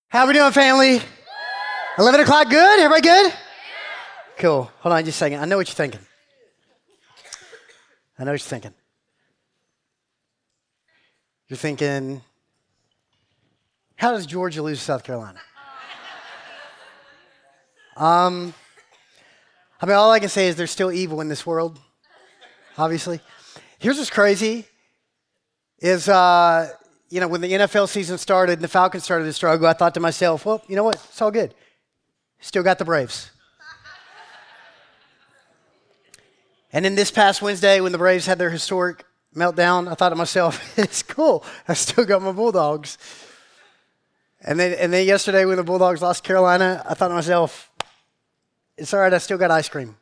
How we doing, family? 11 o'clock good? Everybody good? Cool. Hold on just a second. I know what you're thinking. You're thinking, how does Georgia lose to South Carolina? I mean, all I can say is there's still evil in this world, obviously. Here's what's crazy is, when the NFL season started and the Falcons started to struggle, I thought to myself, well, you know what? It's all good. Still got the Braves. And then this past Wednesday, when the Braves had their historic meltdown, I thought to myself, it's cool. I still got my Bulldogs. And then yesterday, when the Bulldogs lost Carolina, I thought to myself, it's all right. I still got ice cream.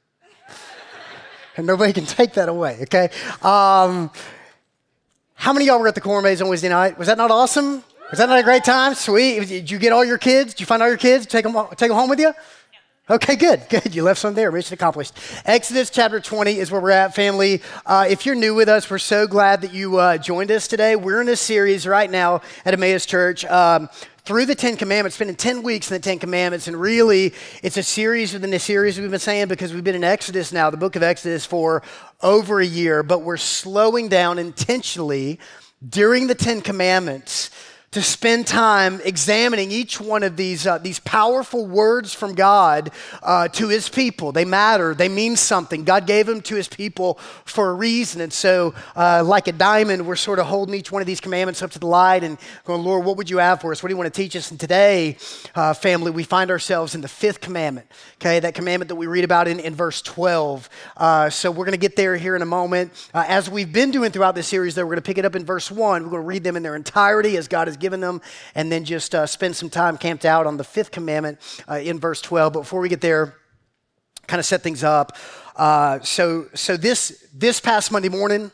And nobody can take that away, okay? How many of y'all were at the Corn Maze on Wednesday night? Was that not awesome? Was that not a great time? Sweet. Did you get all your kids? Did you find all your kids? Take them home with you? Okay, good. You left some there. Mission accomplished. Exodus chapter 20 is where we're at, family. If you're new with us, we're so glad that you joined us today. We're in a series right now at Emmaus Church through the Ten Commandments, spending 10 weeks in the Ten Commandments. And really, it's a series within the series we've been saying because we've been in Exodus now, the book of Exodus, for over a year. But we're slowing down intentionally during the Ten Commandments to spend time examining each one of these powerful words from God to his people. They matter. They mean something. God gave them to his people for a reason. And so like a diamond, we're sort of holding each one of these commandments up to the light and going, Lord, what would you have for us? What do you want to teach us? And today, family, we find ourselves in the fifth commandment, okay? That commandment that we read about in verse 12. So we're going to get there here in a moment. As we've been doing throughout this series, though, we're going to pick it up in verse 1. We're going to read them in their entirety as God has given them, and then just spend some time camped out on the fifth commandment in verse 12. But before we get there, kind of set things up. So this past Monday morning,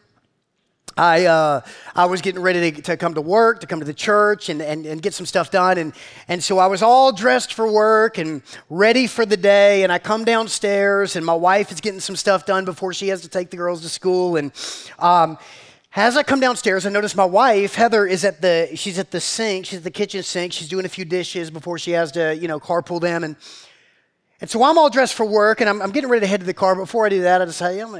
I was getting ready to come to work, to come to the church and get some stuff done. And so I was all dressed for work and ready for the day. And I come downstairs and my wife is getting some stuff done before she has to take the girls to school. And as I come downstairs, I notice my wife, Heather, she's at the sink. She's at the kitchen sink. She's doing a few dishes before she has to, carpool them. And so I'm all dressed for work, and I'm getting ready to head to the car. But before I do that, I decided, I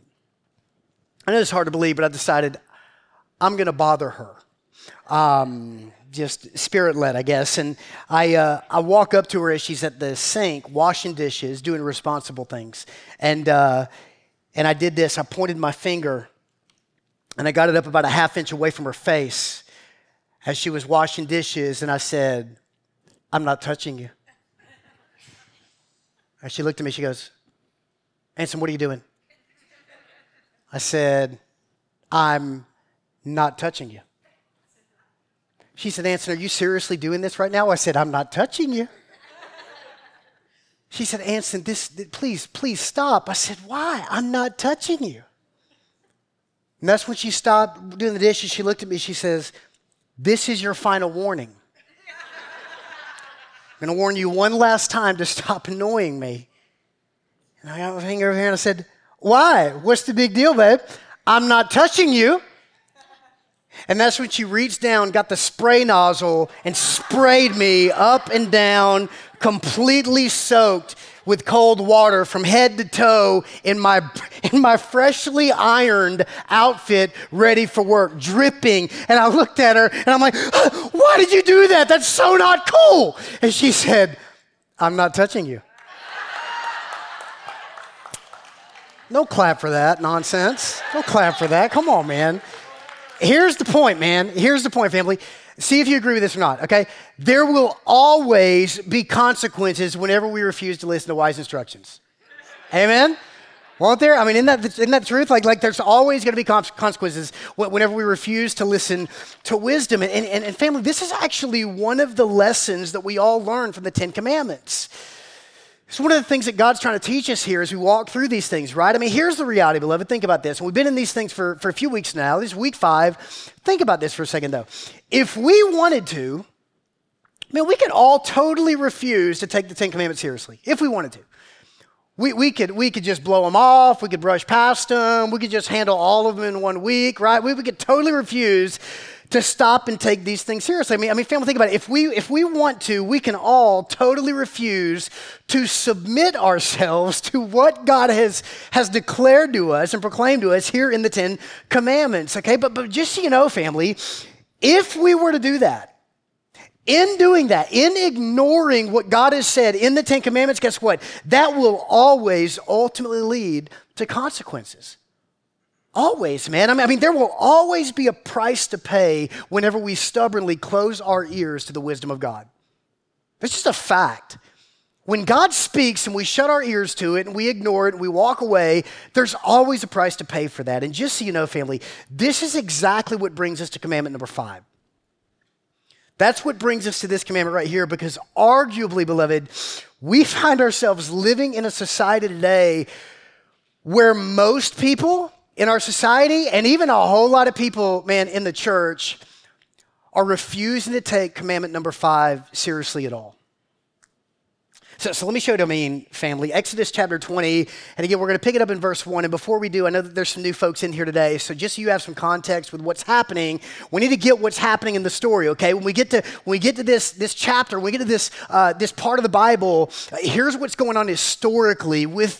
know it's hard to believe, but I decided I'm going to bother her. Just spirit-led, I guess. And I walk up to her as she's at the sink, washing dishes, doing responsible things. And I did this. I pointed my finger, and I got it up about a half inch away from her face as she was washing dishes, and I said, I'm not touching you. And she looked at me, she goes, Anson, what are you doing? I said, I'm not touching you. She said, Anson, are you seriously doing this right now? I said, I'm not touching you. She said, Anson, please stop. I said, why? I'm not touching you. And that's when she stopped doing the dishes. She looked at me. She says, this is your final warning. I'm going to warn you one last time to stop annoying me. And I got my finger over here and I said, why? What's the big deal, babe? I'm not touching you. And that's when she reached down, got the spray nozzle, and sprayed me up and down, completely soaked with cold water from head to toe in my freshly ironed outfit, ready for work, dripping. And I looked at her and I'm like, why did you do that? That's so not cool. And she said, I'm not touching you. No clap for that nonsense. No clap for that. Come on, man. Here's the point, man. Here's the point, family. See if you agree with this or not, okay? There will always be consequences whenever we refuse to listen to wise instructions. Amen? Won't there? I mean, isn't that the truth? Like there's always going to be consequences whenever we refuse to listen to wisdom. And family, this is actually one of the lessons that we all learn from the Ten Commandments. It's one of the things that God's trying to teach us here as we walk through these things, right? I mean, here's the reality, beloved. Think about this. We've been in these things for a few weeks now. This is week 5. Think about this for a second, though. If we wanted to, we could all totally refuse to take the Ten Commandments seriously, if we wanted to. We could just blow them off. We could brush past them. We could just handle all of them in 1 week, right? We could totally refuse to stop and take these things seriously. I mean, family, think about it. If we want to, we can all totally refuse to submit ourselves to what God has declared to us and proclaimed to us here in the Ten Commandments, okay? But just so you know, family, if we were to do that, in doing that, in ignoring what God has said in the Ten Commandments, guess what? That will always ultimately lead to consequences. Always, man. I mean, there will always be a price to pay whenever we stubbornly close our ears to the wisdom of God. It's just a fact. When God speaks and we shut our ears to it and we ignore it and we walk away, there's always a price to pay for that. And just so you know, family, this is exactly what brings us to commandment number 5. That's what brings us to this commandment right here, because arguably, beloved, we find ourselves living in a society today where most people in our society, and even a whole lot of people, man, in the church, are refusing to take commandment number 5 seriously at all. So let me show you what I mean, family. Exodus chapter 20, and again, we're going to pick it up in verse 1. And before we do, I know that there's some new folks in here today, so just so you have some context with what's happening, we need to get what's happening in the story, okay? When we get to this chapter, when we get to this part of the Bible, here's what's going on historically with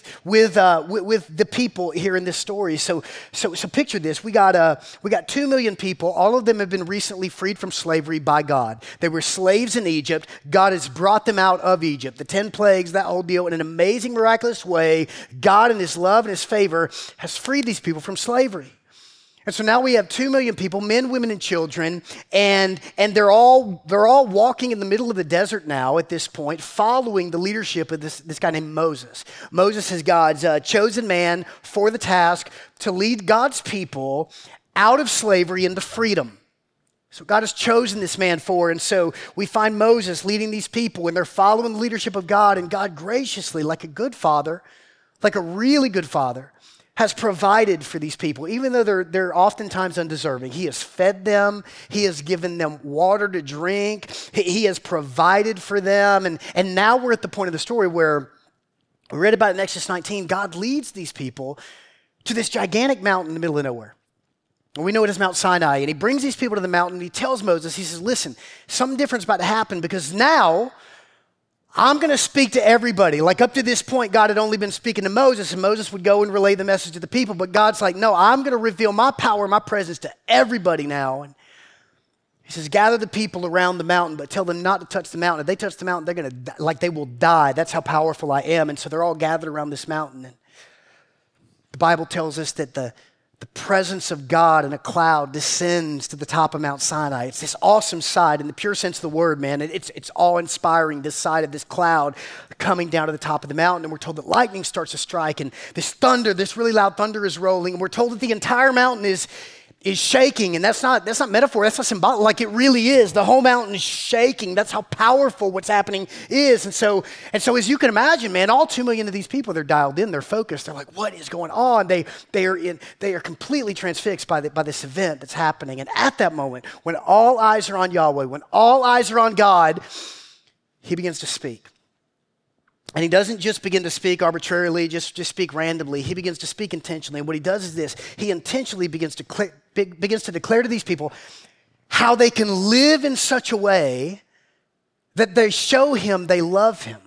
the people here in this story. So picture this. We got 2 million people. All of them have been recently freed from slavery by God. They were slaves in Egypt. God has brought them out of Egypt. The 10 plagues, that whole deal, in an amazing, miraculous way, God in his love and his favor has freed these people from slavery. And so now we have 2 million people, men, women, and children, and they're all walking in the middle of the desert now at this point, following the leadership of this guy named Moses. Moses is God's chosen man for the task to lead God's people out of slavery into freedom. So God has chosen this man for, and so we find Moses leading these people, and they're following the leadership of God, and God graciously, like a good father, like a really good father, has provided for these people, even though they're oftentimes undeserving. He has fed them. He has given them water to drink. He has provided for them, and now we're at the point of the story where we read about it in Exodus 19. God leads these people to this gigantic mountain in the middle of nowhere. We know it as Mount Sinai, and he brings these people to the mountain, and he tells Moses, he says, listen, something different's about to happen, because now I'm going to speak to everybody. Like up to this point, God had only been speaking to Moses, and Moses would go and relay the message to the people, but God's like, no, I'm going to reveal my power, my presence to everybody now. And he says, gather the people around the mountain, but tell them not to touch the mountain. If they touch the mountain, they're going to, like they will die. That's how powerful I am. And so they're all gathered around this mountain. And the Bible tells us that the presence of God in a cloud descends to the top of Mount Sinai. It's this awesome sight in the pure sense of the word, man. It's awe-inspiring, this sight of this cloud coming down to the top of the mountain. And we're told that lightning starts to strike, and this thunder, this really loud thunder is rolling. And we're told that the entire mountain is shaking, and that's not metaphor, that's not symbolic, like it really is. The whole mountain is shaking. That's how powerful what's happening is. And so as you can imagine, man, all 2 million of these people, they're dialed in, they're focused, they're like, what is going on? They are completely transfixed by this event that's happening. And at that moment, when all eyes are on Yahweh, when all eyes are on God, he begins to speak. And he doesn't just begin to speak arbitrarily, just speak randomly. He begins to speak intentionally. And what he does is this. He intentionally begins to declare to these people how they can live in such a way that they show him they love him.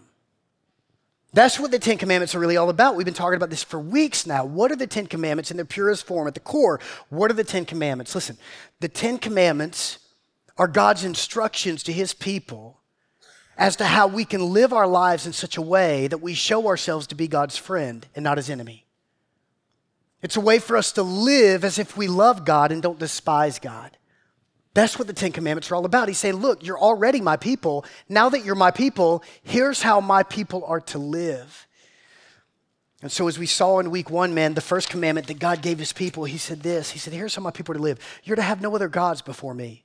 That's what the 10 Commandments are really all about. We've been talking about this for weeks now. What are the 10 Commandments in their purest form? At the core, what are the 10 Commandments? Listen, the 10 Commandments are God's instructions to his people as to how we can live our lives in such a way that we show ourselves to be God's friend and not his enemy. It's a way for us to live as if we love God and don't despise God. That's what the 10 Commandments are all about. He's saying, look, you're already my people. Now that you're my people, here's how my people are to live. And so as we saw in week 1, man, the first commandment that God gave his people, he said this. He said, here's how my people are to live. You're to have no other gods before me.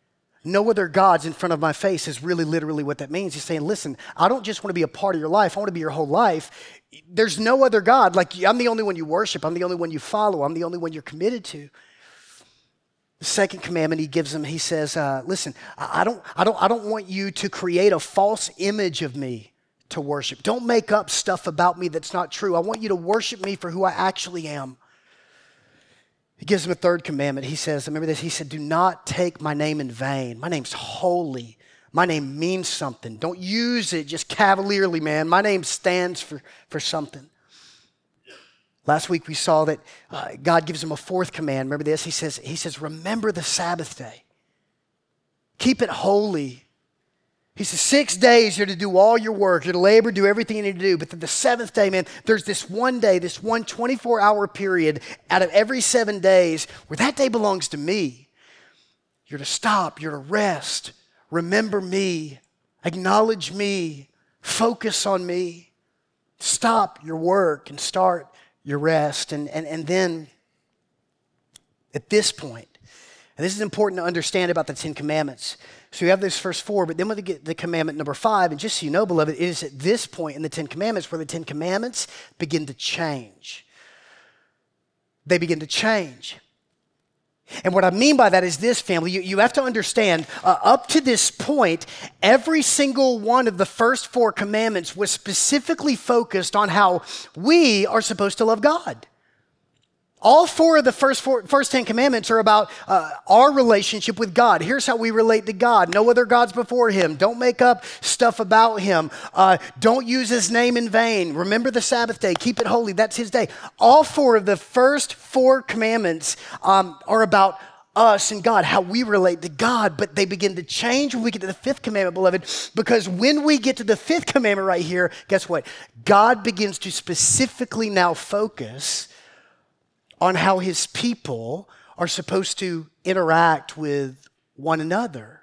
No other gods in front of my face is really literally what that means. He's saying, listen, I don't just want to be a part of your life. I want to be your whole life. There's no other God. Like, I'm the only one you worship. I'm the only one you follow. I'm the only one you're committed to. The second commandment he gives them, he says, listen, I don't want you to create a false image of me to worship. Don't make up stuff about me that's not true. I want you to worship me for who I actually am. He gives them a third commandment. He says, remember this, he said, do not take my name in vain. My name's holy. My name means something. Don't use it just cavalierly, man. My name stands for something. Last week we saw that God gives him a fourth command. Remember this? He says, remember the Sabbath day. Keep it holy. He says, 6 days you're to do all your work. You're to labor, do everything you need to do. But then the seventh day, man, there's this one day, this one 24-hour period out of every 7 days where that day belongs to me. You're to stop. You're to rest. Remember me. Acknowledge me. Focus on me. Stop your work and start your rest. And then at this point, and this is important to understand about the Ten Commandments. So you have those first four, but then when we get the commandment number 5, and just so you know, beloved, it is at this point in the Ten Commandments where the Ten Commandments begin to change. They begin to change. And what I mean by that is this, family. You have to understand, up to this point, every single one of the first 4 commandments was specifically focused on how we are supposed to love God. All 4 of the first 10 commandments are about our relationship with God. Here's how we relate to God. No other gods before him. Don't make up stuff about him. Don't use his name in vain. Remember the Sabbath day. Keep it holy. That's his day. All 4 of the first 4 commandments are about us and God, how we relate to God, but they begin to change when we get to the 5th commandment, beloved, because when we get to the 5th commandment right here, guess what? God begins to specifically now focus on how his people are supposed to interact with one another.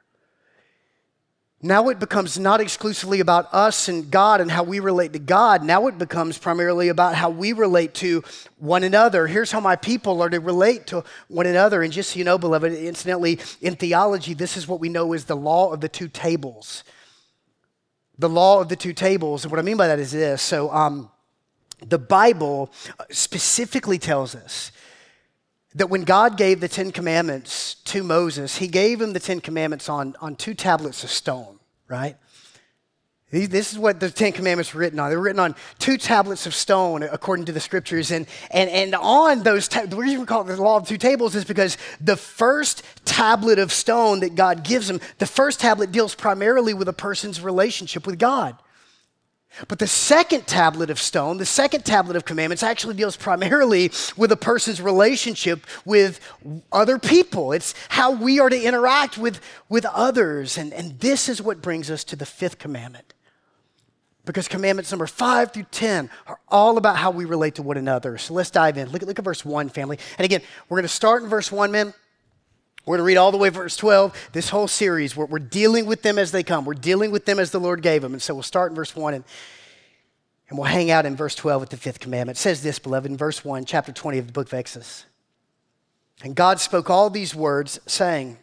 Now it becomes not exclusively about us and God and how we relate to God. Now it becomes primarily about how we relate to one another. Here's how my people are to relate to one another. And just so you know, beloved, incidentally, in theology, this is what we know as the law of the 2 tables. The law of the 2 tables. And what I mean by that is this. So the Bible specifically tells us that when God gave the 10 Commandments to Moses, he gave him the 10 Commandments on 2 tablets of stone, right? This is what the 10 Commandments were written on. They were written on 2 tablets of stone, according to the scriptures. And on those, the reason we call it the law of 2 tables is because the first tablet of stone that God gives him, the first tablet deals primarily with a person's relationship with God. But the second tablet of stone, the second tablet of commandments actually deals primarily with a person's relationship with other people. It's how we are to interact with others. And this is what brings us to the 5th commandment. Because commandments number 5 through 10 are all about how we relate to one another. So let's dive in. Look at verse 1, family. And again, we're going to start in verse 1, man. We're going to read all the way to verse 12. This whole series, we're dealing with them as they come. We're dealing with them as the Lord gave them. And so we'll start in verse 1 and we'll hang out in verse 12 with the 5th commandment. It says this, beloved, in verse 1, chapter 20 of the book of Exodus. And God spoke all these words, saying,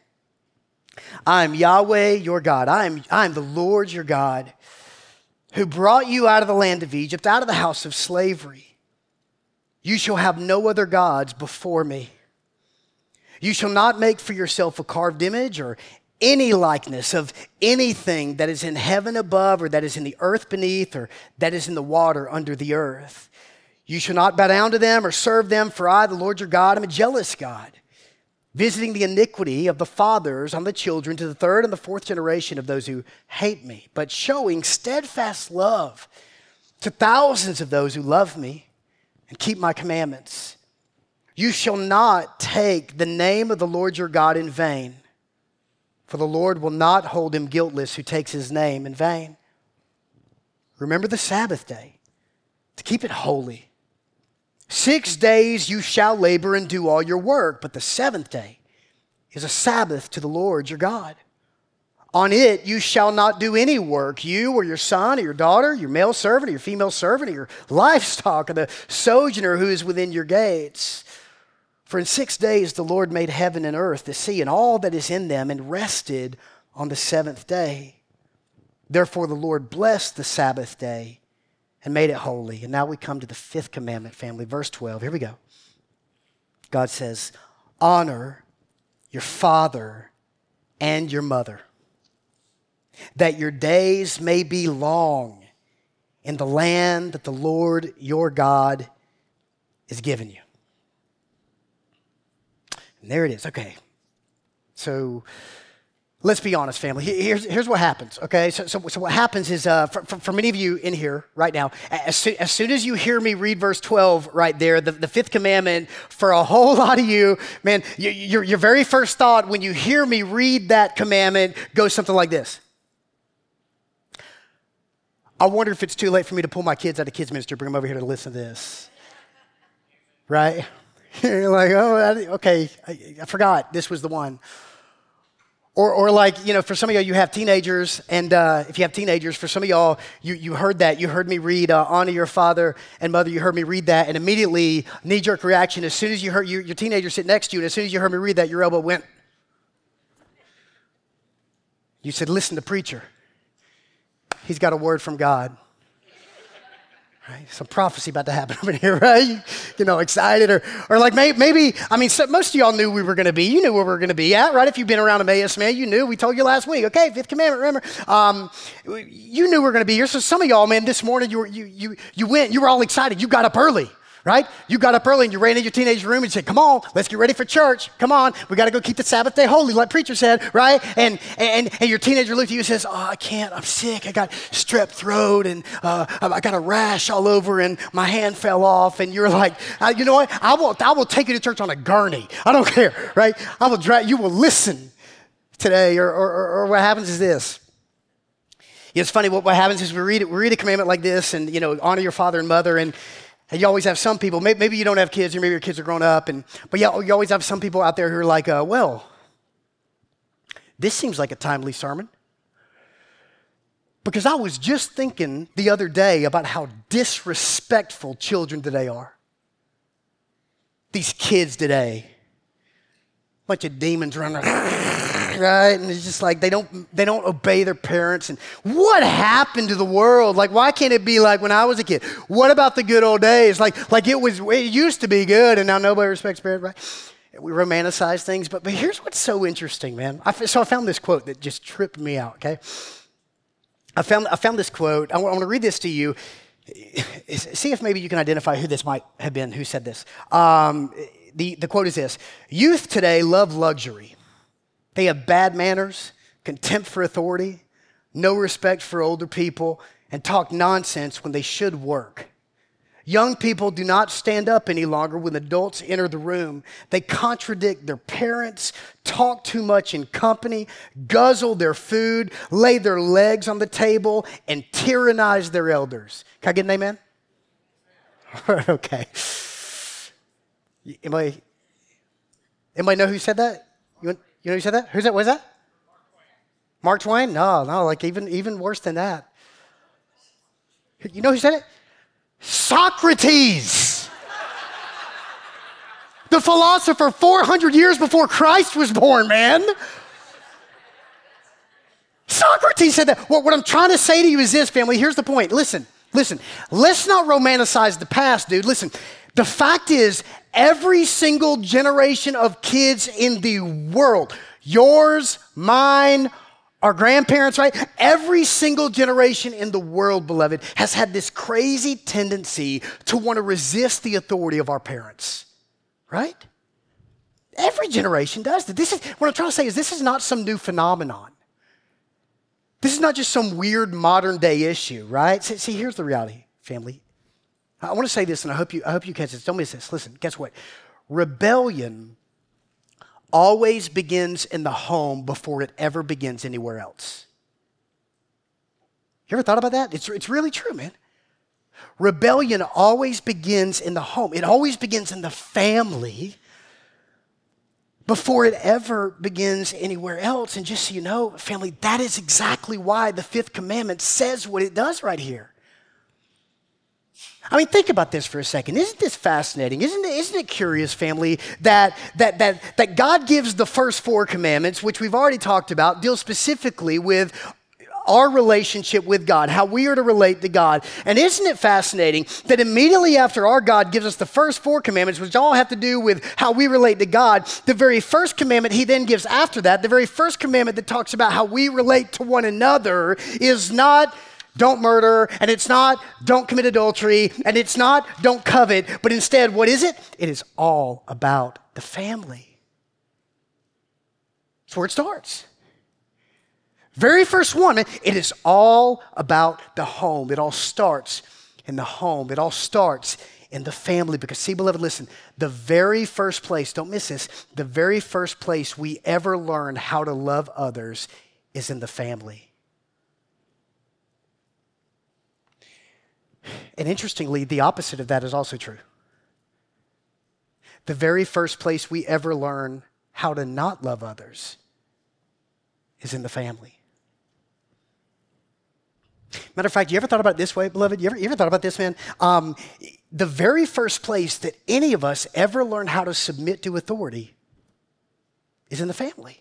I am Yahweh your God. I am the Lord your God, who brought you out of the land of Egypt, out of the house of slavery. You shall have no other gods before me. You shall not make for yourself a carved image or any likeness of anything that is in heaven above or that is in the earth beneath or that is in the water under the earth. You shall not bow down to them or serve them, for I, the Lord your God, am a jealous God, visiting the iniquity of the fathers on the children to the 3rd and the 4th generation of those who hate me, but showing steadfast love to thousands of those who love me and keep my commandments. You shall not take the name of the Lord your God in vain, for the Lord will not hold him guiltless who takes his name in vain. Remember the Sabbath day, to keep it holy. 6 days you shall labor and do all your work, but the 7th day is a Sabbath to the Lord your God. On it you shall not do any work, you or your son or your daughter, your male servant or your female servant, or your livestock, or the sojourner who is within your gates. For in 6 days the Lord made heaven and earth, the sea, and all that is in them, and rested on the 7th day. Therefore the Lord blessed the Sabbath day and made it holy. And now we come to the 5th commandment, family. Verse 12. Here we go. God says, honor your father and your mother, that your days may be long in the land that the Lord your God is giving you. And there it is. Okay. So let's be honest, family. Here's what happens, okay? So what happens is, for many of you in here right now, as soon as you hear me read verse 12 right there, the fifth commandment, for a whole lot of you, man, your very first thought when you hear me read that commandment goes something like this. I wonder if it's too late for me to pull my kids out of kids ministry, bring them over here to listen to this, right? You're like, oh, okay, I forgot this was the one. Or like, for some of y'all, you have teenagers, and if you have teenagers, for some of y'all, you heard that. You heard me read, honor your father and mother. You heard me read that, and immediately, knee-jerk reaction, as soon as you heard your teenager sit next to you, and as soon as you heard me read that, your elbow went. You said, listen to preacher. He's got a word from God. Right? Some prophecy about to happen over here, right? Excited or like maybe, most of y'all knew we were going to be. You knew where we were going to be at, right? If you've been around Emmaus, man, you knew. We told you last week. Okay, fifth commandment, remember? You knew we were going to be here. So some of y'all, man, this morning you were all excited. You got up early. Right? You got up early and you ran in your teenage room and said, come on, let's get ready for church. Come on, we got to go keep the Sabbath day holy, like preacher said, right? And your teenager looked at you and says, oh, I can't, I'm sick. I got strep throat and I got a rash all over and my hand fell off. And you're like, you know what? I will take you to church on a gurney. I don't care, right? You will listen today. Or what happens is this. It's funny, what happens is we read a commandment like this and, honor your father and mother and you always have some people, maybe you don't have kids, or maybe your kids are grown up, but you always have some people out there who are like, well, this seems like a timely sermon. Because I was just thinking the other day about how disrespectful children today are. These kids today, bunch of demons running around. Right? And it's just like they don't obey their parents. And what happened to the world? Like, why can't it be like when I was a kid? What about the good old days? Like it used to be good, and now nobody respects parents, right? We romanticize things, but here's what's so interesting, man. So I found this quote that just tripped me out. Okay, I found this quote. I want to read this to you. See if maybe you can identify who this might have been who said this. The quote is this: "Youth today love luxury. They have bad manners, contempt for authority, no respect for older people, and talk nonsense when they should work. Young people do not stand up any longer when adults enter the room. They contradict their parents, talk too much in company, guzzle their food, lay their legs on the table, and tyrannize their elders." Can I get an amen? Okay. Anybody know who said that? You know who said that? Who's that? What is that? Mark Twain? No, like even worse than that. You know who said it? Socrates. The philosopher 400 years before Christ was born, man. Socrates said that. What I'm trying to say to you is this, family. Here's the point. Listen. Let's not romanticize the past, dude. Listen. The fact is, every single generation of kids in the world, yours, mine, our grandparents, right? Every single generation in the world, beloved, has had this crazy tendency to want to resist the authority of our parents, right? Every generation does that. What I'm trying to say is this is not some new phenomenon. This is not just some weird modern day issue, right? See, here's the reality, family. I want to say this, and I hope you catch this. Don't miss this. Listen, guess what? Rebellion always begins in the home before it ever begins anywhere else. You ever thought about that? It's really true, man. Rebellion always begins in the home. It always begins in the family before it ever begins anywhere else. And just so you know, family, that is exactly why the fifth commandment says what it does right here. I mean, think about this for a second. Isn't this fascinating? Isn't it curious, family, that God gives the first four commandments, which we've already talked about, deal specifically with our relationship with God, how we are to relate to God. And isn't it fascinating that immediately after our God gives us the first four commandments, which all have to do with how we relate to God, the very first commandment he then gives after that, the very first commandment that talks about how we relate to one another is not don't murder, and it's not don't commit adultery, and it's not don't covet, but instead, what is it? It is all about the family. That's where it starts. Very first one, man, it is all about the home. It all starts in the home. It all starts in the family. Because see, beloved, listen, the very first place, don't miss this, the very first place we ever learn how to love others is in the family. And interestingly, the opposite of that is also true. The very first place we ever learn how to not love others is in the family. Matter of fact, you ever thought about it this way, beloved? You ever thought about this, man? The very first place that any of us ever learn how to submit to authority is in the family.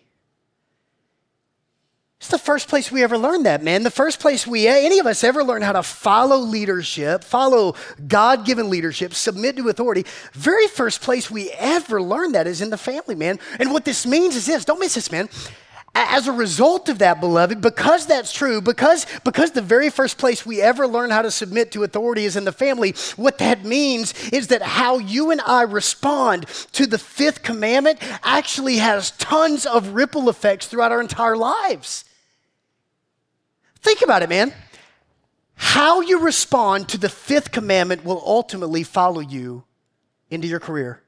It's the first place we ever learned that, man. The first place any of us ever learn how to follow leadership, follow God-given leadership, submit to authority. Very first place we ever learn that is in the family, man. And what this means is this, don't miss this, man. As a result of that, beloved, because that's true, because the very first place we ever learn how to submit to authority is in the family, what that means is that how you and I respond to the fifth commandment actually has tons of ripple effects throughout our entire lives. Think about it, man. How you respond to the fifth commandment will ultimately follow you into your career.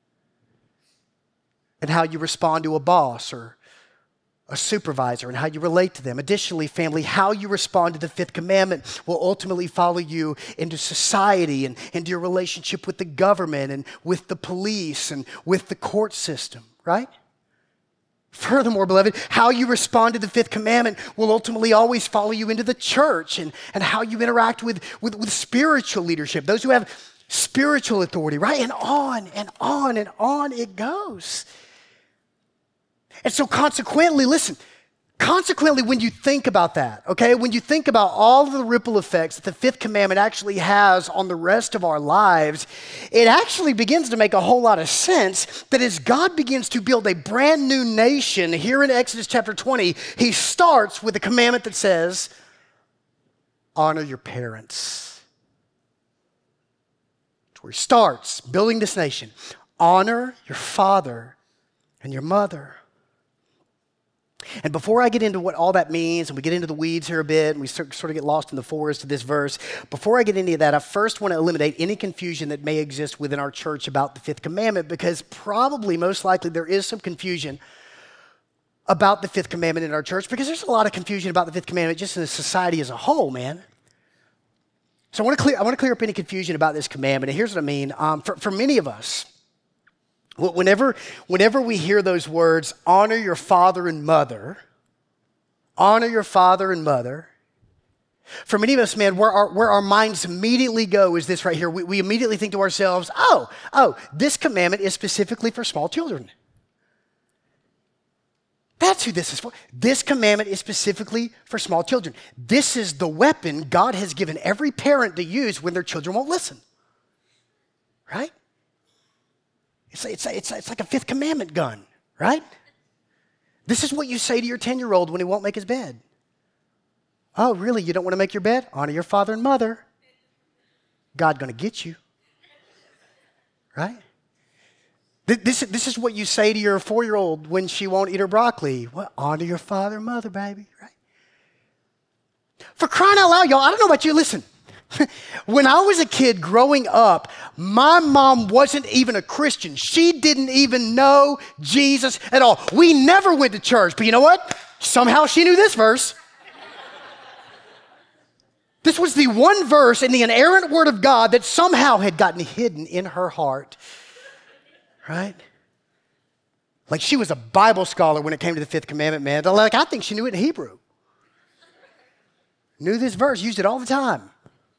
And how you respond to a boss or a supervisor and how you relate to them. Additionally, family, how you respond to the fifth commandment will ultimately follow you into society and into your relationship with the government and with the police and with the court system, right? Furthermore, beloved, how you respond to the fifth commandment will ultimately always follow you into the church and how you interact with spiritual leadership, those who have spiritual authority, right? And on and on and on it goes. And so consequently, listen, when you think about that, okay, when you think about all of the ripple effects that the fifth commandment actually has on the rest of our lives, it actually begins to make a whole lot of sense that as God begins to build a brand new nation here in Exodus chapter 20, he starts with a commandment that says, honor your parents. That's where he starts building this nation. Honor your father and your mother. And before I get into what all that means, and we get into the weeds here a bit, and we sort of get lost in the forest of this verse, before I get into that, I first want to eliminate any confusion that may exist within our church about the fifth commandment, because probably, most likely, there is some confusion about the fifth commandment in our church, because there's a lot of confusion about the fifth commandment just in the society as a whole, man. So I want to clear up any confusion about this commandment, and here's what I mean. For many of us, whenever we hear those words, honor your father and mother, for many of us, man, where our minds immediately go is this right here. We immediately think to ourselves, this commandment is specifically for small children. That's who this is for. This commandment is specifically for small children. This is the weapon God has given every parent to use when their children won't listen, right? It's like a fifth commandment gun, right? This is what you say to your 10-year-old when he won't make his bed. Oh, really? You don't want to make your bed? Honor your father and mother. God's going to get you, right? This is what you say to your 4-year-old when she won't eat her broccoli. Well, honor your father and mother, baby, right? For crying out loud, y'all, I don't know about you, listen. When I was a kid growing up, my mom wasn't even a Christian. She didn't even know Jesus at all. We never went to church, but you know what? Somehow she knew this verse. This was the one verse in the inerrant word of God that somehow had gotten hidden in her heart, right? Like she was a Bible scholar when it came to the fifth commandment, man. Like I think she knew it in Hebrew. Knew this verse, used it all the time.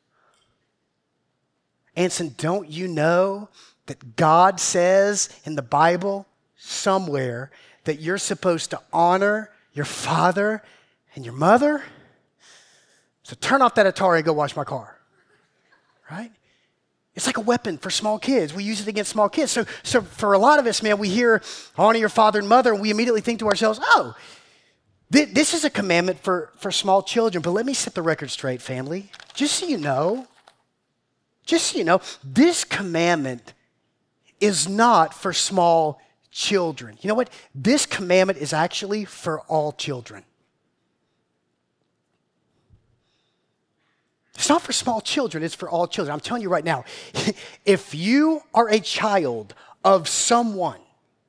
Anson, don't you know that God says in the Bible somewhere that you're supposed to honor your father and your mother? So turn off that Atari and go wash my car, right? It's like a weapon for small kids. We use it against small kids. So for a lot of us, man, we hear honor your father and mother, and we immediately think to ourselves, this is a commandment for small children. But let me set the record straight, family. Just so you know, this commandment is not for small children. You know what? This commandment is actually for all children. It's not for small children, it's for all children. I'm telling you right now, if you are a child of someone,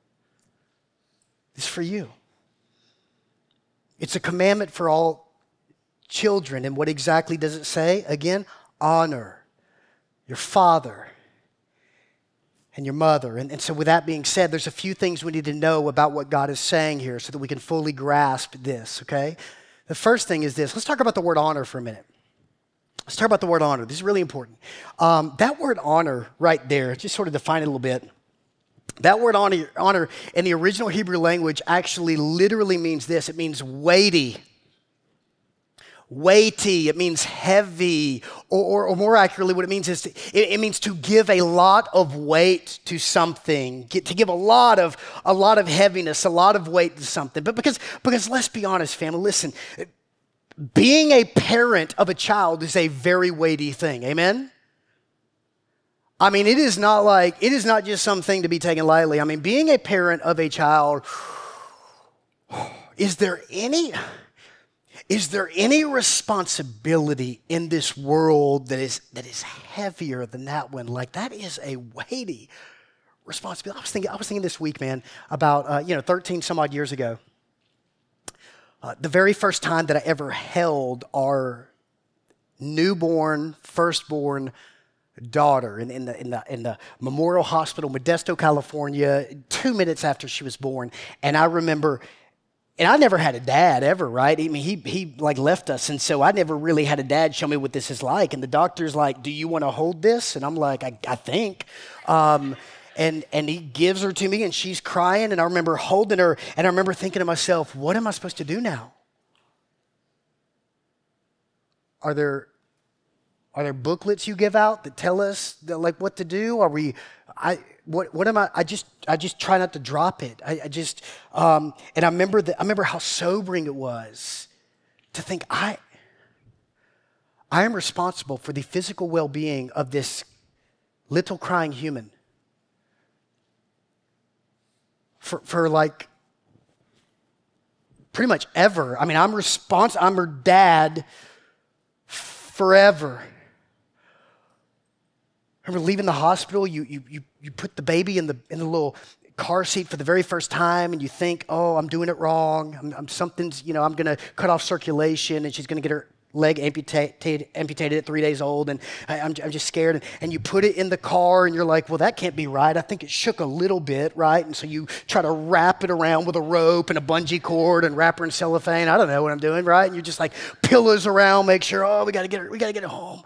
it's for you. It's a commandment for all children. And what exactly does it say? Again, honor your father and your mother. And so with that being said, there's a few things we need to know about what God is saying here so that we can fully grasp this, okay? The first thing is this. Let's talk about the word honor for a minute. Let's talk about the word honor. This is really important. That word honor right there, just sort of define it a little bit. That word honor in the original Hebrew language actually literally means this. It means weighty. Weighty, it means heavy, or more accurately, what it means is it means to give a lot of weight to something, to give a lot of heaviness, a lot of weight to something. But because let's be honest, family, listen, being a parent of a child is a very weighty thing, amen? I mean, it is not just something to be taken lightly. I mean, being a parent of a child, is there any responsibility in this world that is heavier than that one? Like, that is a weighty responsibility. I was thinking this week, man, about 13 some odd years ago. The very first time that I ever held our newborn, firstborn daughter in the Memorial Hospital, Modesto, California, 2 minutes after she was born, and I remember. And I never had a dad ever, right? I mean, he like left us, and so I never really had a dad show me what this is like. And the doctor's like, "Do you want to hold this?" And I'm like, "I think." And he gives her to me, and she's crying, and I remember holding her, and I remember thinking to myself, "What am I supposed to do now? Are there booklets you give out that tell us like what to do? What am I? I just try not to drop it. And I remember how sobering it was to think I am responsible for the physical well-being of this little crying human for like pretty much ever. I mean, I'm her dad forever. I remember leaving the hospital, you put the baby in the little car seat for the very first time, and you think, oh, I'm doing it wrong. I'm going to cut off circulation, and she's going to get her leg amputated at 3 days old, and I'm just scared. And you put it in the car, and you're like, well, that can't be right. I think it shook a little bit, right? And so you try to wrap it around with a rope and a bungee cord and wrap her in cellophane. I don't know what I'm doing, right? And you're just like pillows around, make sure, oh, we got to get her home.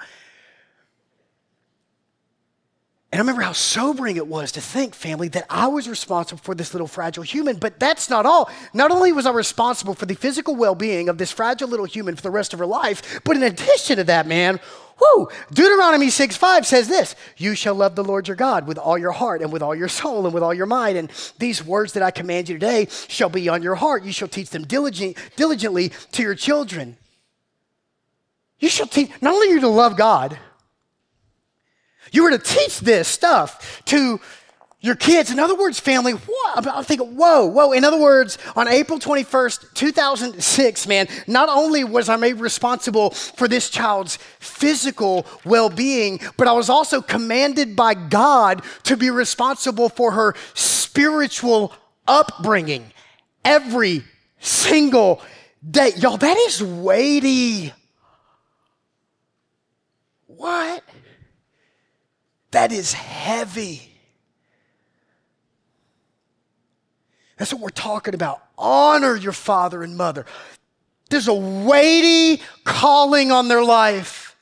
And I remember how sobering it was to think, family, that I was responsible for this little fragile human. But that's not all. Not only was I responsible for the physical well-being of this fragile little human for the rest of her life, but in addition to that, man, Deuteronomy 6:5 says this: you shall love the Lord your God with all your heart and with all your soul and with all your might. And these words that I command you today shall be on your heart. You shall teach them diligently to your children. You shall teach, not only are you to love God, you were to teach this stuff to your kids. In other words, family, I'm thinking, whoa. In other words, on April 21st, 2006, man, not only was I made responsible for this child's physical well-being, but I was also commanded by God to be responsible for her spiritual upbringing every single day. Y'all, that is weighty. What? That is heavy. That's what we're talking about. Honor your father and mother. There's a weighty calling on their life.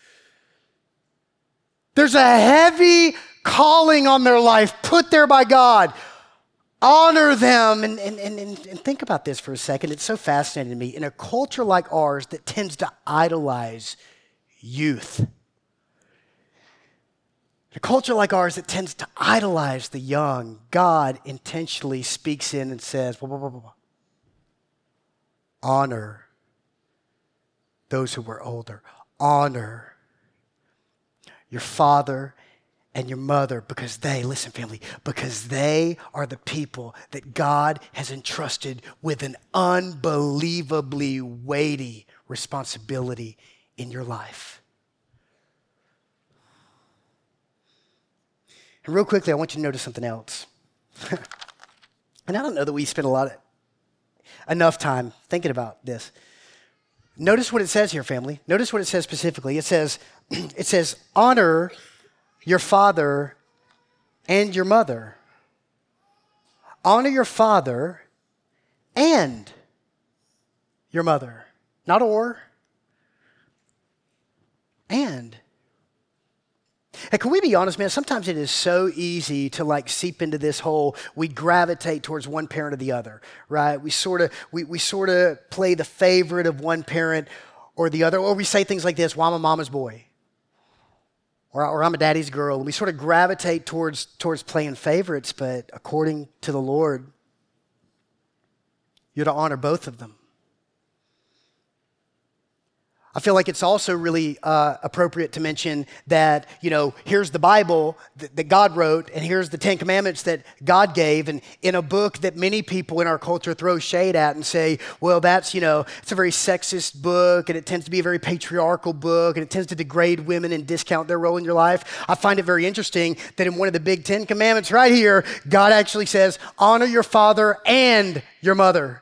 There's a heavy calling on their life put there by God. Honor them. And think about this for a second. It's so fascinating to me. In a culture like ours that tends to idolize youth, a culture like ours that tends to idolize the young, God intentionally speaks in and says, honor those who were older. Honor your father and your mother, because they, listen family, because they are the people that God has entrusted with an unbelievably weighty responsibility in your life. And real quickly, I want you to notice something else. And I don't know that we spend enough time thinking about this. Notice what it says here, family. Notice what it says specifically. It says, honor your father and your mother. Honor your father and your mother. Not or. And. And can we be honest, man? Sometimes it is so easy to seep into this whole, we gravitate towards one parent or the other, right? We sort of play the favorite of one parent or the other, or we say things like this, well, I'm a mama's boy, or I'm a daddy's girl. We sort of gravitate towards playing favorites, but according to the Lord, you're to honor both of them. I feel like it's also really appropriate to mention that, here's the Bible that God wrote, and here's the Ten Commandments that God gave, and in a book that many people in our culture throw shade at and say, well, it's a very sexist book, and it tends to be a very patriarchal book, and it tends to degrade women and discount their role in your life. I find it very interesting that in one of the big Ten Commandments right here, God actually says, honor your father and your mother.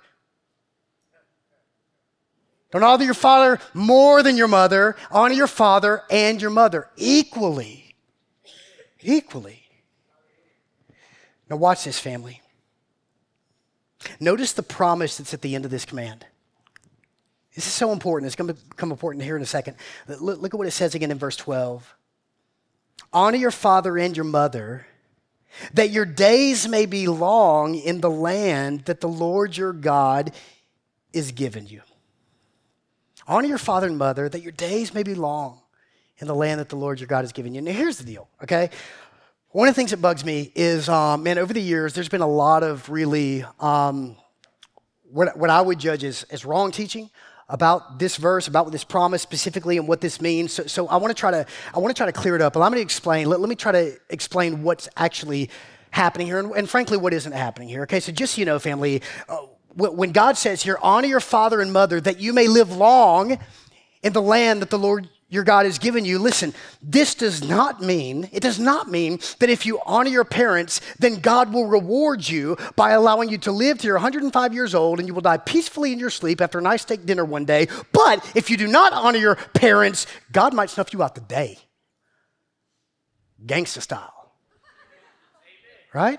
Don't honor your father more than your mother. Honor your father and your mother equally. Equally. Now watch this, family. Notice the promise that's at the end of this command. This is so important. It's going to become important here in a second. Look at what it says again in verse 12. Honor your father and your mother, that your days may be long in the land that the Lord your God is giving you. Honor your father and mother, that your days may be long in the land that the Lord your God has given you. Now, here's the deal, okay? One of the things that bugs me is, over the years, there's been a lot of really, what I would judge as wrong teaching about this verse, about this promise specifically, and what this means. So I want to try to clear it up. Allow me to explain. Let me try to explain what's actually happening here, and frankly, what isn't happening here. Okay, so just so you know, family. When God says here, honor your father and mother that you may live long in the land that the Lord your God has given you, listen, it does not mean that if you honor your parents, then God will reward you by allowing you to live till you're 105 years old and you will die peacefully in your sleep after a nice steak dinner one day. But if you do not honor your parents, God might snuff you out the day. Gangsta style. Right?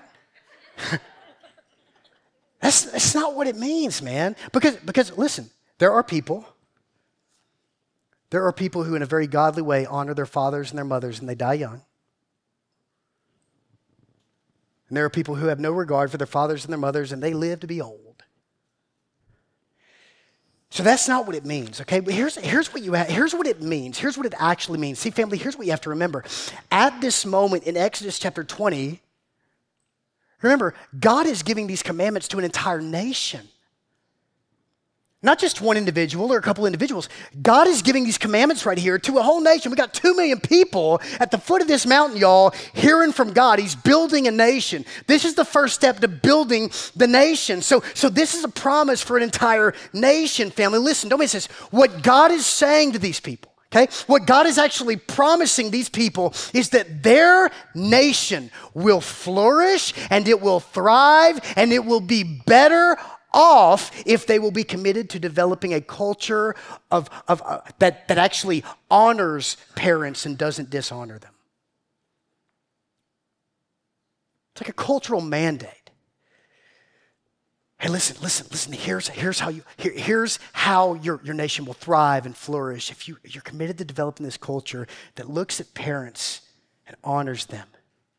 That's not what it means, man. Because listen, there are people who in a very godly way honor their fathers and their mothers and they die young. And there are people who have no regard for their fathers and their mothers and they live to be old. So that's not what it means, okay? But here's what it means. Here's what it actually means. See, family, here's what you have to remember. At this moment in Exodus chapter 20, remember, God is giving these commandments to an entire nation. Not just one individual or a couple individuals. God is giving these commandments right here to a whole nation. We got 2 million people at the foot of this mountain, y'all, hearing from God. He's building a nation. This is the first step to building the nation. So this is a promise for an entire nation, family. Listen, don't miss this. What God is saying to these people, okay? What God is actually promising these people is that their nation will flourish and it will thrive and it will be better off if they will be committed to developing a culture that actually honors parents and doesn't dishonor them. It's like a cultural mandate. Hey, listen. Here's how your nation will thrive and flourish if you're committed to developing this culture that looks at parents and honors them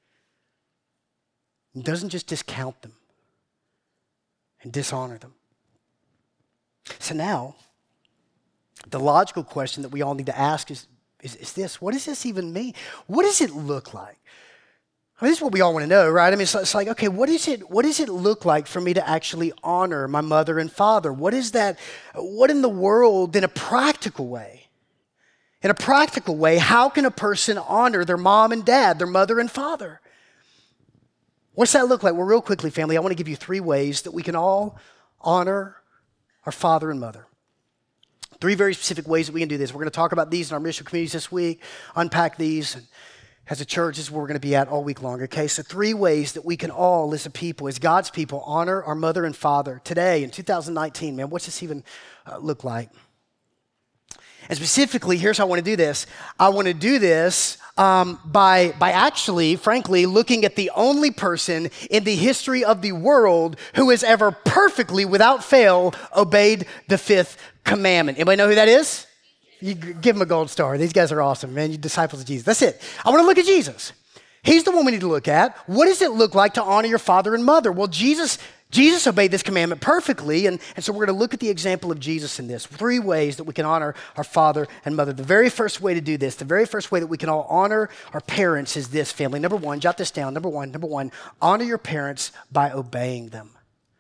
and doesn't just discount them and dishonor them. So now, the logical question that we all need to ask is this: what does this even mean? What does it look like? I mean, this is what we all want to know, right? I mean, it's like, okay, what does it look like for me to actually honor my mother and father? What is that? What in the world, in a practical way, In a practical way, how can a person honor their mom and dad, their mother and father? What's that look like? Well, real quickly, family, I want to give you 3 ways that we can all honor our father and mother. 3 very specific ways that we can do this. We're going to talk about these in our mission communities this week, unpack these. And as a church, this is where we're going to be at all week long, okay? So 3 ways that we can all, as a people, as God's people, honor our mother and father. Today, in 2019, man, what's this even look like? And specifically, here's how I want to do this. I want to do this by actually, frankly, looking at the only person in the history of the world who has ever perfectly, without fail, obeyed the 5th commandment. Anybody know who that is? You give them a gold star. These guys are awesome, man. You disciples of Jesus. That's it. I want to look at Jesus. He's the one we need to look at. What does it look like to honor your father and mother? Well, Jesus obeyed this commandment perfectly, and so we're going to look at the example of Jesus in this. 3 ways that we can honor our father and mother. The very first way to do this, the very first way that we can all honor our parents is this, family. Number 1, jot this down. Number one, honor your parents by obeying them.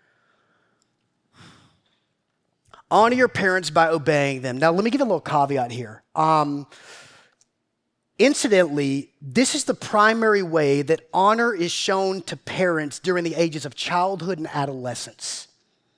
Honor your parents by obeying them. Now, let me give a little caveat here. Incidentally, this is the primary way that honor is shown to parents during the ages of childhood and adolescence.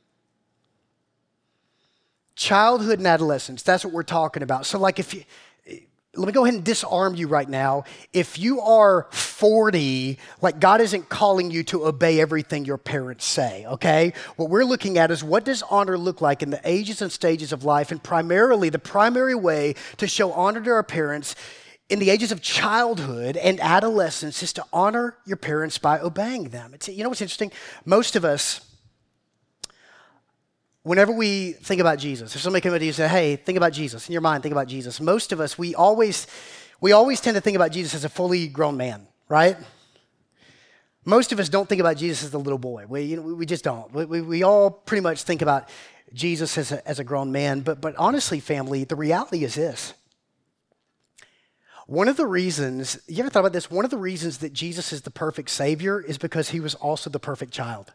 Childhood and adolescence, that's what we're talking about. So let me go ahead and disarm you right now. If you are 40, God isn't calling you to obey everything your parents say, okay? What we're looking at is what does honor look like in the ages and stages of life, and primarily the primary way to show honor to our parents in the ages of childhood and adolescence is to honor your parents by obeying them. You know what's interesting? Most of us, whenever we think about Jesus, if somebody comes to you and say, hey, think about Jesus, in your mind, think about Jesus. Most of us, we always tend to think about Jesus as a fully grown man, right? Most of us don't think about Jesus as the little boy. We just don't. We all pretty much think about Jesus as a grown man. But honestly, family, the reality is this. One of the reasons, you ever thought about this? One of the reasons that Jesus is the perfect Savior is because he was also the perfect child.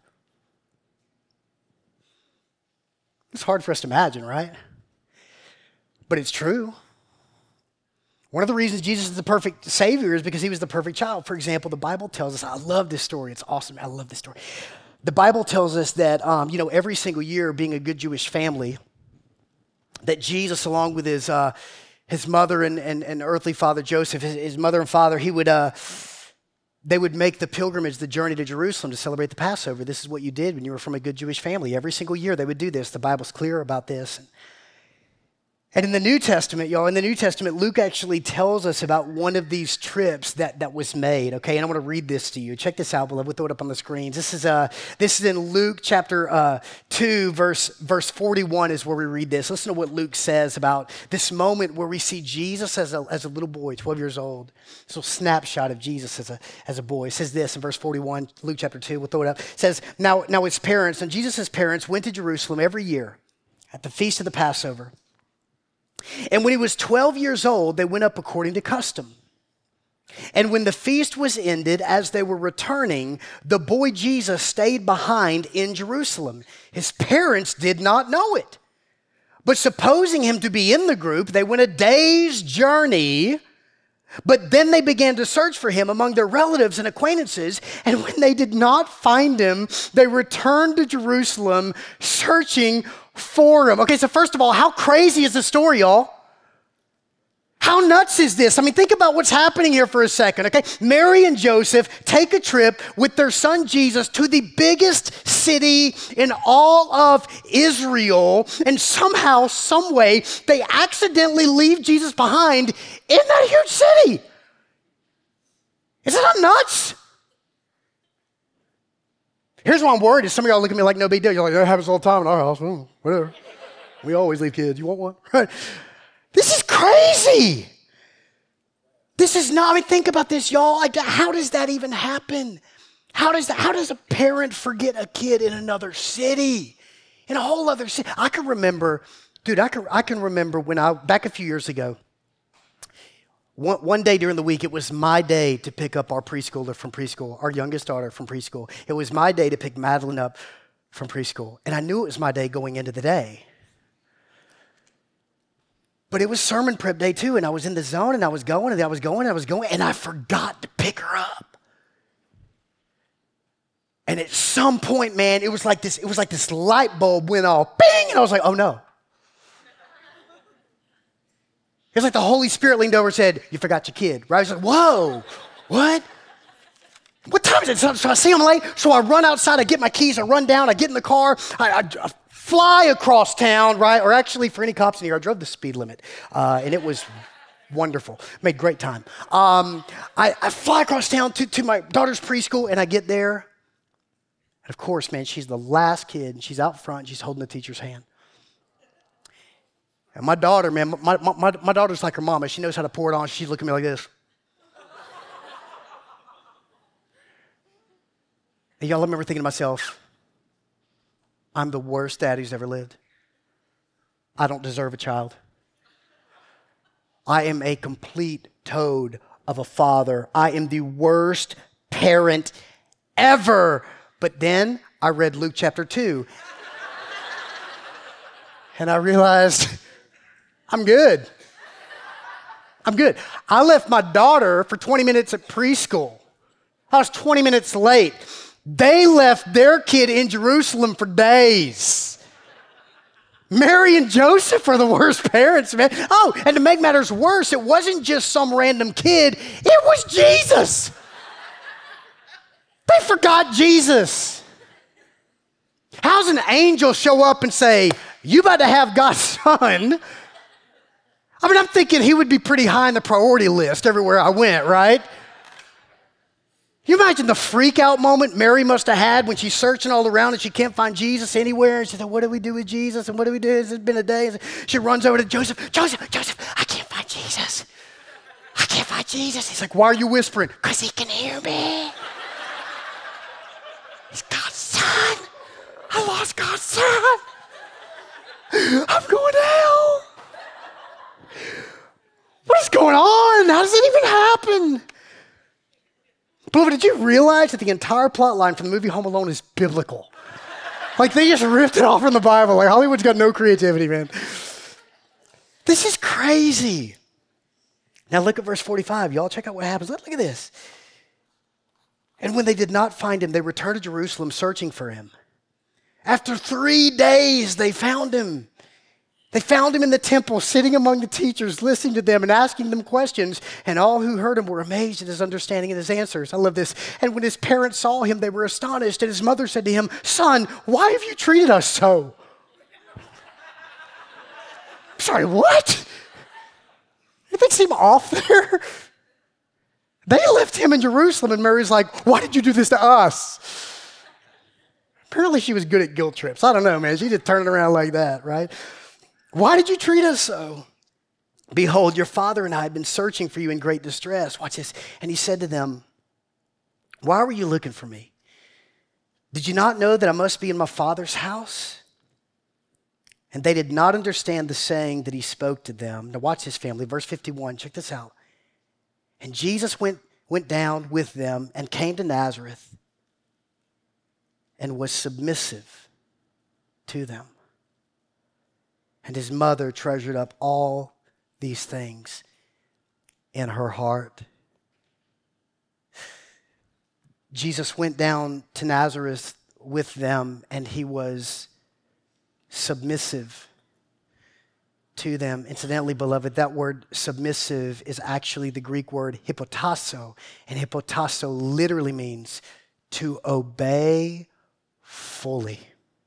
It's hard for us to imagine, right? But it's true. One of the reasons Jesus is the perfect Savior is because he was the perfect child. For example, the Bible tells us, I love this story. It's awesome. I love this story. The Bible tells us that, every single year, being a good Jewish family, that Jesus, along with his mother and earthly father Joseph, his mother and father, they would make the pilgrimage, the journey to Jerusalem to celebrate the Passover. This is what you did when you were from a good Jewish family. Every single year they would do this. The Bible's clear about this. And in the New Testament, Luke actually tells us about one of these trips that was made, okay? And I want to read this to you. Check this out. We'll throw it up on the screens. This is in Luke chapter 2, verse 41 is where we read this. Listen to what Luke says about this moment where we see Jesus as a little boy, 12 years old. This little snapshot of Jesus as a boy. It says this in verse 41, Luke chapter 2. We'll throw it up. It says, now his parents, and Jesus' parents went to Jerusalem every year at the feast of the Passover. And when he was 12 years old, they went up according to custom. And when the feast was ended, as they were returning, the boy Jesus stayed behind in Jerusalem. His parents did not know it. But supposing him to be in the group, they went a day's journey. But then they began to search for him among their relatives and acquaintances. And when they did not find him, they returned to Jerusalem searching for him. Okay, so first of all, how crazy is this story, y'all? How nuts is this? I mean, think about what's happening here for a second, okay? Mary and Joseph take a trip with their son Jesus to the biggest city in all of Israel, and somehow, some way, they accidentally leave Jesus behind in that huge city. Isn't that nuts? Here's why I'm worried is some of y'all look at me like no big deal. You're like, that happens all the time in our house. Oh, whatever. We always leave kids. You want one? Right? This is crazy. This is not, think about this, y'all. How does that even happen? How does a parent forget a kid in another city? In a whole other city? I can remember when back a few years ago, one day during the week, it was my day to pick up our preschooler from preschool, our youngest daughter from preschool. It was my day to pick Madeline up from preschool. And I knew it was my day going into the day. But it was sermon prep day too, and I was in the zone, and I was going, and I forgot to pick her up. And at some point, man, it was like this light bulb went off, bing, and I was like, oh no. It's like the Holy Spirit leaned over and said, you forgot your kid, right? I was like, whoa, what? What time is it? So I see him late, so I run outside, I get my keys, I run down, I get in the car, I fly across town, right? Or actually, for any cops in here, I drove the speed limit, and it was wonderful. Made great time. I fly across town to my daughter's preschool, and I get there. And of course, man, she's the last kid, and she's out front, she's holding the teacher's hand. And my daughter, man, my daughter's like her mama. She knows how to pour it on. She's looking at me like this. And y'all, I remember thinking to myself, I'm the worst dad who's ever lived. I don't deserve a child. I am a complete toad of a father. I am the worst parent ever. But then I read Luke chapter 2. And I realized, I'm good. I'm good. I left my daughter for 20 minutes at preschool. I was 20 minutes late. They left their kid in Jerusalem for days. Mary and Joseph are the worst parents, man. Oh, and to make matters worse, it wasn't just some random kid. It was Jesus. They forgot Jesus. How's an angel show up and say, you about to have God's son? I mean, I'm thinking he would be pretty high on the priority list everywhere I went, right? You imagine the freak out moment Mary must have had when she's searching all around and she can't find Jesus anywhere. And she said, what do we do with Jesus? And what do we do? It's been a day. And she runs over to Joseph. Joseph, I can't find Jesus. I can't find Jesus. He's like, why are you whispering? Because he can hear me. He's God's son. I lost God's son. I'm going to hell. What is going on? How does it even happen? Beloved, did you realize that the entire plot line from the movie Home Alone is biblical? Like, they just ripped it off from the Bible. Like, Hollywood's got no creativity, man. This is crazy. Now, look at verse 45. Y'all check out what happens. Look at this. And when they did not find him, they returned to Jerusalem searching for him. After 3 days, they found him. They found him in the temple, sitting among the teachers, listening to them and asking them questions. And all who heard him were amazed at his understanding and his answers. I love this. And when his parents saw him, they were astonished. And his mother said to him, son, why have you treated us so? I'm sorry, what? Anything seem off there? They left him in Jerusalem, and Mary's like, why did you do this to us? Apparently she was good at guilt trips. I don't know, man. She just turned it around like that, right? Why did you treat us so? Behold, your father and I have been searching for you in great distress. Watch this. And he said to them, why were you looking for me? Did you not know that I must be in my father's house? And they did not understand the saying that he spoke to them. Now watch this, family. Verse 51. Check this out. And Jesus went down with them and came to Nazareth and was submissive to them. And his mother treasured up all these things in her heart. Jesus went down to Nazareth with them, and he was submissive to them. Incidentally, beloved, that word submissive is actually the Greek word hypotasso, and hypotasso literally means to obey fully.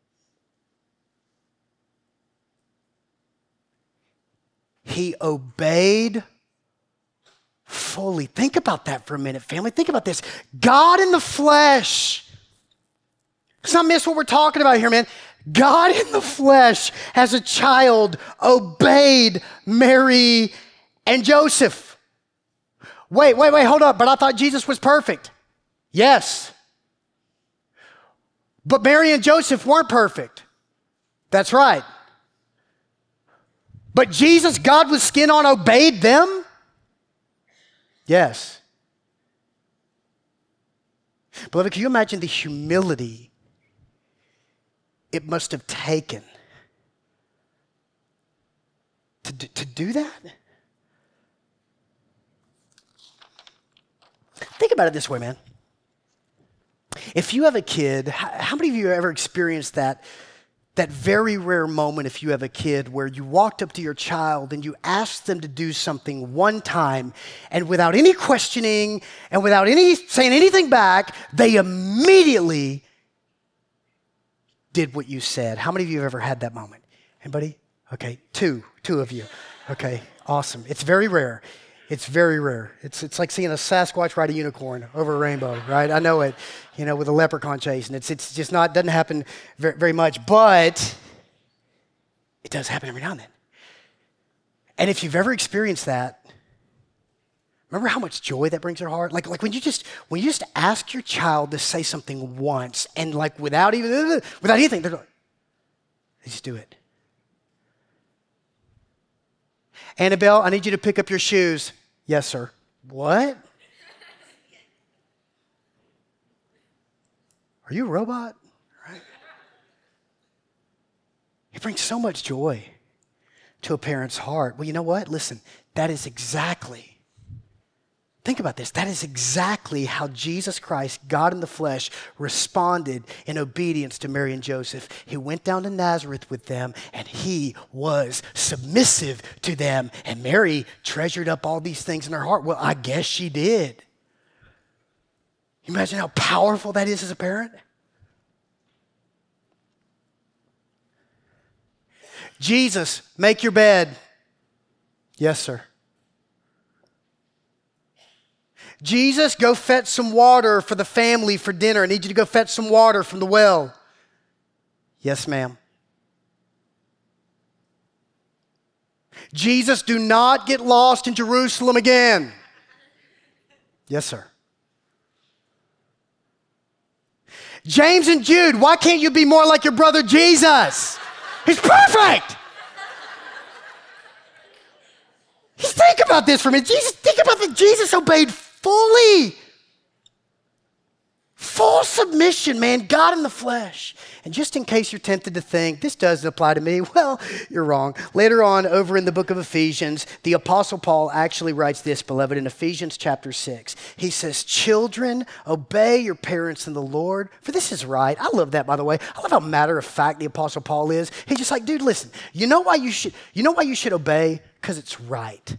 He obeyed fully. Think about that for a minute, family. Think about this. God in the flesh. Let's not miss what we're talking about here, man. God in the flesh, as a child, obeyed Mary and Joseph. Wait, hold up. But I thought Jesus was perfect. Yes. But Mary and Joseph weren't perfect. That's right. But Jesus, God with skin on, obeyed them? Yes. Beloved, can you imagine the humility it must have taken to do that? Think about it this way, man. If you have a kid, how many of you have ever experienced that very rare moment if you have a kid where you walked up to your child and you asked them to do something one time and without any questioning and without any saying anything back, they immediately did what you said? How many of you have ever had that moment? Anybody? Okay, two of you. Okay, awesome. It's very rare. It's very rare. It's like seeing a Sasquatch ride a unicorn over a rainbow, right? I know it, with a leprechaun chase, and it's just not, doesn't happen very, very much, but it does happen every now and then. And if you've ever experienced that, remember how much joy that brings your heart? Like when you just ask your child to say something once, and like without anything, they just do it. Annabelle, I need you to pick up your shoes. Yes, sir. What? Are you a robot? Right? It brings so much joy to a parent's heart. Well, you know what? Listen, think about this. That is exactly how Jesus Christ, God in the flesh, responded in obedience to Mary and Joseph. He went down to Nazareth with them, and he was submissive to them. And Mary treasured up all these things in her heart. Well, I guess she did. You imagine how powerful that is as a parent? Jesus, make your bed. Yes, sir. Jesus, go fetch some water for the family for dinner. I need you to go fetch some water from the well. Yes, ma'am. Jesus, do not get lost in Jerusalem again. Yes, sir. James and Jude, why can't you be more like your brother Jesus? He's perfect. Think about this for a minute. Think about that. Jesus obeyed fully. Full submission, man. God in the flesh. And just in case you're tempted to think, this doesn't apply to me, well, you're wrong. Later on, over in the book of Ephesians, the Apostle Paul actually writes this, beloved, in Ephesians chapter 6. He says, children, obey your parents in the Lord, for this is right. I love that, by the way. I love how matter of fact the Apostle Paul is. He's just like, dude, listen, you know why you should obey? Because it's right.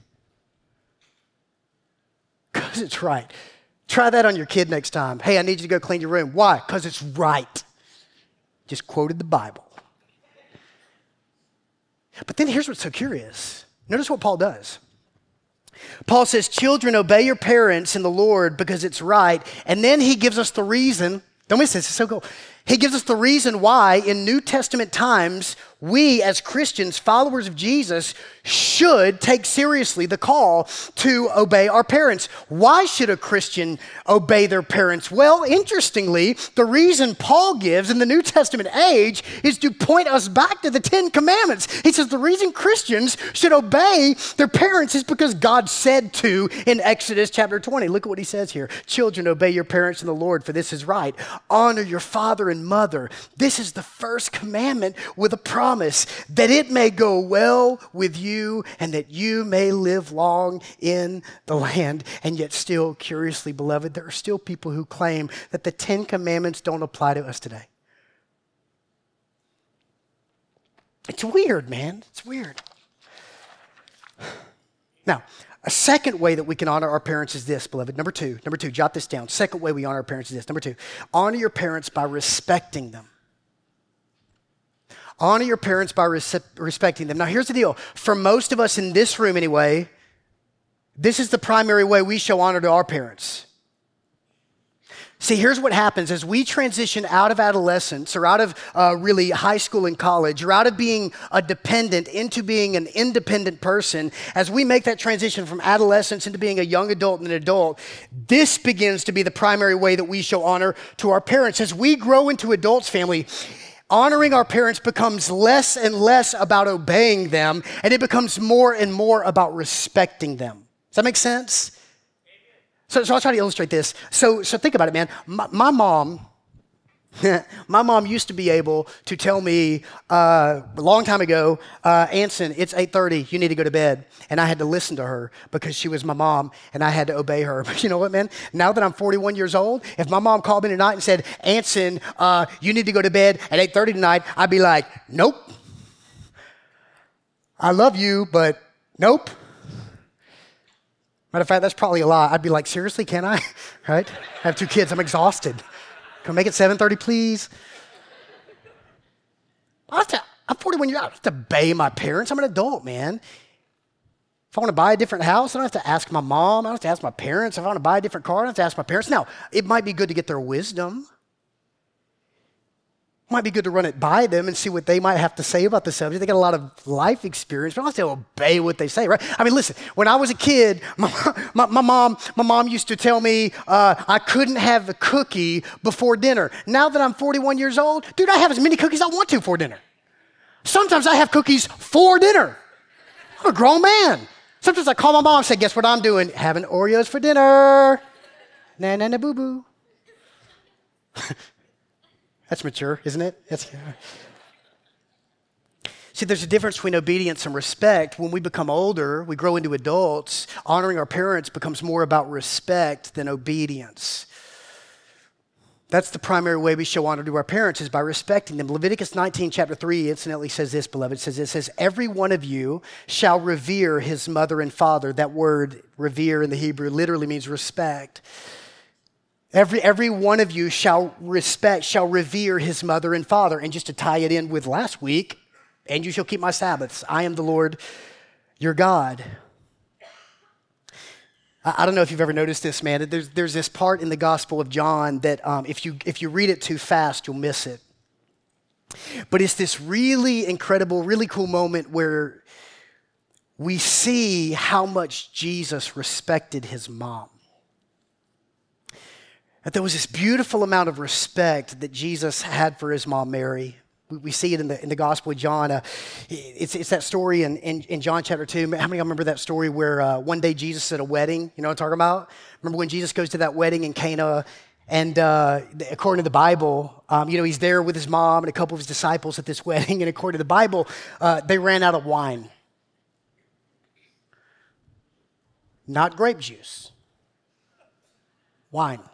Because it's right. Try that on your kid next time. Hey, I need you to go clean your room. Why? Because it's right. Just quoted the Bible. But then here's what's so curious. Notice what Paul does. Paul says, children, obey your parents in the Lord because it's right. And then he gives us the reason. Don't miss this. It's so cool. He gives us the reason why in New Testament times, we as Christians, followers of Jesus, should take seriously the call to obey our parents. Why should a Christian obey their parents? Well, interestingly, the reason Paul gives in the New Testament age is to point us back to the Ten Commandments. He says the reason Christians should obey their parents is because God said to in Exodus chapter 20. Look at what he says here. Children, obey your parents in the Lord, for this is right. Honor your father and mother. This is the first commandment with a promise that it may go well with you and that you may live long in the land. And yet still, curiously, beloved, there are still people who claim that the Ten Commandments don't apply to us today. It's weird, man. It's weird. Now, a second way that we can honor our parents is this, beloved. Number two, jot this down. Second way we honor our parents is this. Number two, honor your parents by respecting them. Honor your parents by respecting them. Now, here's the deal. For most of us in this room anyway, this is the primary way we show honor to our parents. See, here's what happens as we transition out of adolescence or out of really high school and college or out of being a dependent into being an independent person. As we make that transition from adolescence into being a young adult and an adult, this begins to be the primary way that we show honor to our parents. As we grow into adults, family, honoring our parents becomes less and less about obeying them, and it becomes more and more about respecting them. Does that make sense? So I'll try to illustrate this. So think about it, man. My mom My mom used to be able to tell me a long time ago, Anson, it's 8:30, you need to go to bed. And I had to listen to her because she was my mom and I had to obey her. But you know what, man? Now that I'm 41 years old, if my mom called me tonight and said, Anson, you need to go to bed at 8:30 tonight, I'd be like, nope. I love you, but nope. Matter of fact, that's probably a lie. I'd be like, seriously, can I? Right? I have 2 kids, I'm exhausted. Can we make it 7:30, please? I'm 41 years old. I don't have to obey my parents. I'm an adult, man. If I want to buy a different house, I don't have to ask my mom. I don't have to ask my parents. If I want to buy a different car, I don't have to ask my parents. Now, it might be good to get their wisdom. It might be good to run it by them and see what they might have to say about the subject. They got a lot of life experience, but I don't have to obey what they say, right? I mean, listen, when I was a kid, my mom used to tell me I couldn't have a cookie before dinner. Now that I'm 41 years old, dude, I have as many cookies as I want to for dinner. Sometimes I have cookies for dinner. I'm a grown man. Sometimes I call my mom and say, guess what I'm doing? Having Oreos for dinner. Na boo boo. That's mature, isn't it? See, there's a difference between obedience and respect. When we become older, we grow into adults, honoring our parents becomes more about respect than obedience. That's the primary way we show honor to our parents is by respecting them. Leviticus 19, chapter 3, incidentally says this, beloved. It says, every one of you shall revere his mother and father. That word, revere in the Hebrew, literally means respect. Every one of you shall revere his mother and father. And just to tie it in with last week, and you shall keep my Sabbaths. I am the Lord your God. I don't know if you've ever noticed this, man. There's this part in the Gospel of John that if you read it too fast, you'll miss it. But it's this really incredible, really cool moment where we see how much Jesus respected his mom. That there was this beautiful amount of respect that Jesus had for his mom, Mary. We see it in the Gospel of John. It's that story in John chapter 2. How many of you remember that story where one day Jesus is at a wedding? You know what I'm talking about? Remember when Jesus goes to that wedding in Cana? And according to the Bible, he's there with his mom and a couple of his disciples at this wedding. And according to the Bible, they ran out of wine. Not grape juice. Wine.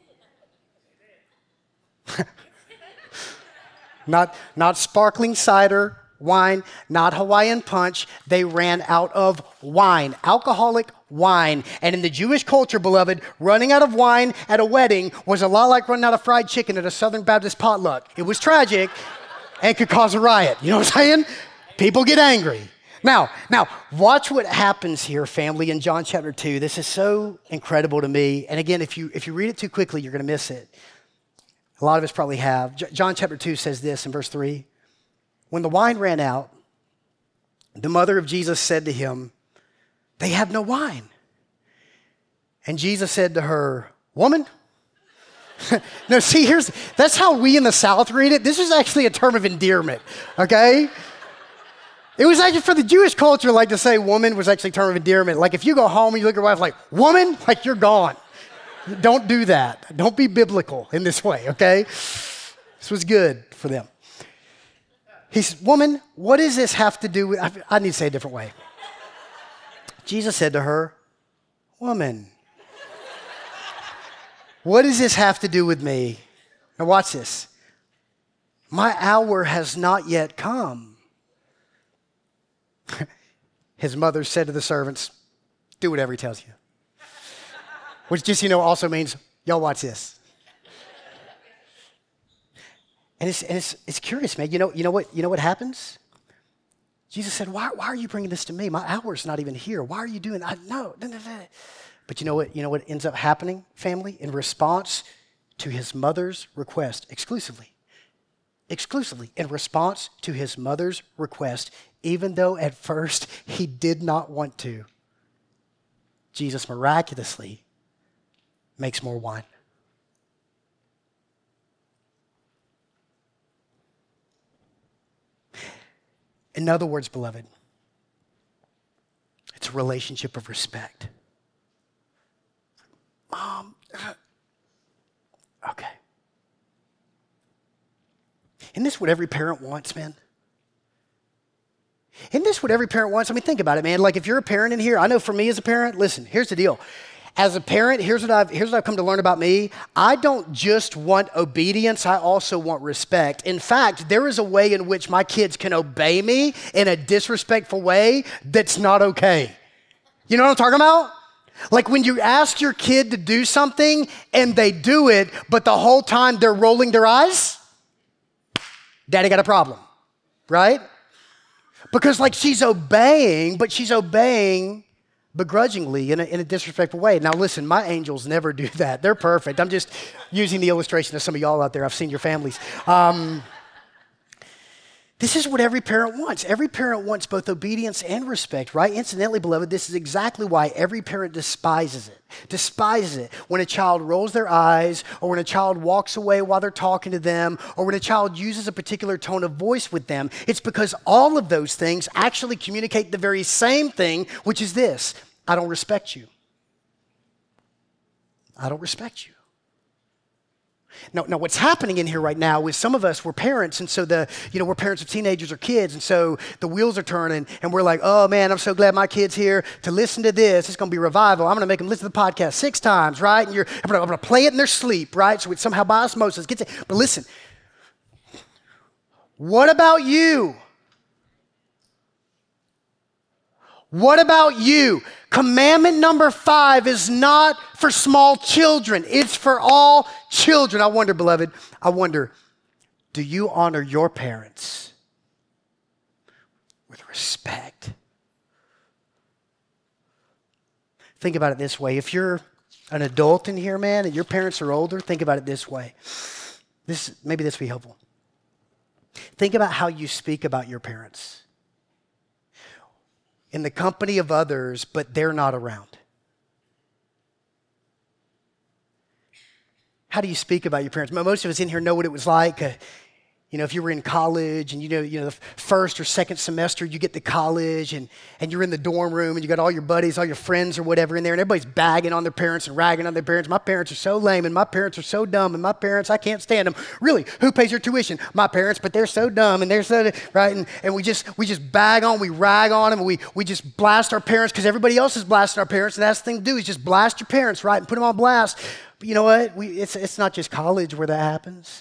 Not sparkling cider, wine, not Hawaiian punch. They ran out of wine, alcoholic wine. And in the Jewish culture, beloved, running out of wine at a wedding was a lot like running out of fried chicken at a Southern Baptist potluck. It was tragic and could cause a riot. You know what I'm saying? People get angry. Now, watch what happens here, family, in John chapter 2. This is so incredible to me. And again, if you read it too quickly, you're going to miss it. A lot of us probably have. John chapter 2 says this in verse 3. When the wine ran out, the mother of Jesus said to him, they have no wine. And Jesus said to her, woman. No, see, that's how we in the South read it. This is actually a term of endearment, okay? It was actually for the Jewish culture, like to say woman was actually a term of endearment. Like if you go home and you look at your wife like, woman, like you're gone. Don't do that. Don't be biblical in this way, okay? This was good for them. He said, woman, what does this have to do with, I need to say it a different way. Jesus said to her, woman, what does this have to do with me? Now watch this. My hour has not yet come. His mother said to the servants, do whatever he tells you. Which just, also means, y'all watch this. And it's curious, man. You know what happens? Jesus said, why are you bringing this to me? My hour's not even here. Why are you doing that? No. But you know what ends up happening, family? In response to his mother's request, exclusively, in response to his mother's request, even though at first he did not want to, Jesus miraculously makes more wine. In other words, beloved, it's a relationship of respect. Mom, okay. Isn't this what every parent wants, man? Isn't this what every parent wants? I mean, think about it, man. Like if you're a parent in here, I know for me as a parent, listen, here's the deal. As a parent, here's what I've come to learn about me. I don't just want obedience, I also want respect. In fact, there is a way in which my kids can obey me in a disrespectful way that's not okay. You know what I'm talking about? Like when you ask your kid to do something and they do it, but the whole time they're rolling their eyes, daddy got a problem, right? Because like she's obeying, but she's obeying begrudgingly in a disrespectful way. Now listen, my angels never do that. They're perfect. I'm just using the illustration of some of y'all out there. I've seen your families. This is what every parent wants. Every parent wants both obedience and respect, right? Incidentally, beloved, this is exactly why every parent despises it. Despises it when a child rolls their eyes, or when a child walks away while they're talking to them, or when a child uses a particular tone of voice with them. It's because all of those things actually communicate the very same thing, which is this: I don't respect you. I don't respect you. Now, what's happening in here right now is some of us, we're parents, and so we're parents of teenagers or kids, and so the wheels are turning, and we're like, oh man, I'm so glad my kid's here to listen to this. It's going to be revival. I'm going to make them listen to the podcast 6 times, right? And I'm going to play it in their sleep, right? So it somehow by osmosis gets it. But listen, what about you? What about you? Commandment number 5 is not for small children. It's for all children. I wonder, beloved, do you honor your parents with respect? Think about it this way. If you're an adult in here, man, and your parents are older, think about it this way. Maybe this will be helpful. Think about how you speak about your parents in the company of others, but they're not around. How do you speak about your parents? Most of us in here know what it was like. If you were in college and the first or second semester you get to college and you're in the dorm room and you got all your buddies, all your friends or whatever in there, and everybody's bagging on their parents and ragging on their parents. My parents are so lame and my parents are so dumb and my parents, I can't stand them. Really, who pays your tuition? My parents, but they're so dumb and they're so, right? And we just bag on, we rag on them, and we just blast our parents because everybody else is blasting our parents, and that's the thing to do is just blast your parents, right? And put them on blast. But you know what? It's not just college where that happens.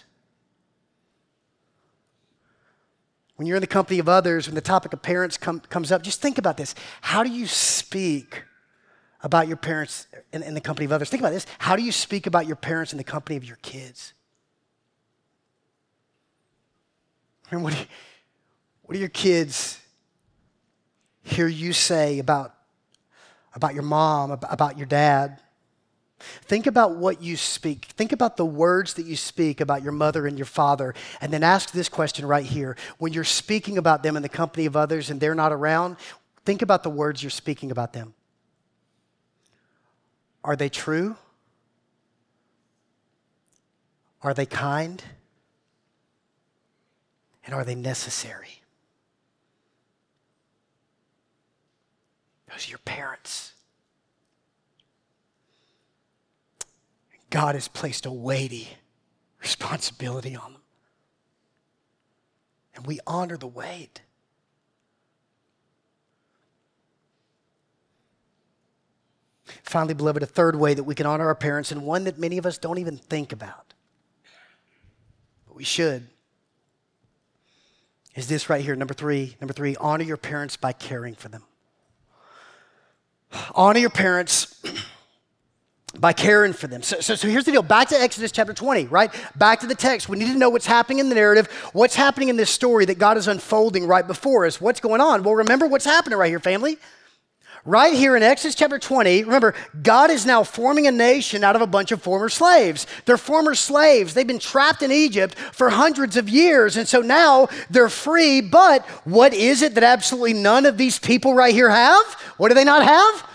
When you're in the company of others, when the topic of parents comes up, just think about this. How do you speak about your parents in the company of others? Think about this. How do you speak about your parents in the company of your kids? I mean, what do your kids hear you say about your mom, about your dad? Think about what you speak. Think about the words that you speak about your mother and your father, and then ask this question right here. When you're speaking about them in the company of others and they're not around, think about the words you're speaking about them. Are they true? Are they kind? And are they necessary? Those are your parents. God has placed a weighty responsibility on them. And we honor the weight. Finally, beloved, a third way that we can honor our parents, and one that many of us don't even think about, but we should, is this right here, number three, honor your parents by caring for them. Honor your parents by caring for them. So here's the deal. Back to Exodus chapter 20, right? Back to the text. We need to know what's happening in the narrative, what's happening in this story that God is unfolding right before us. What's going on? Well, remember what's happening right here, family. Right here in Exodus chapter 20, remember, God is now forming a nation out of a bunch of former slaves. They're former slaves. They've been trapped in Egypt for hundreds of years, and so now they're free, but what is it that absolutely none of these people right here have? What do they not have?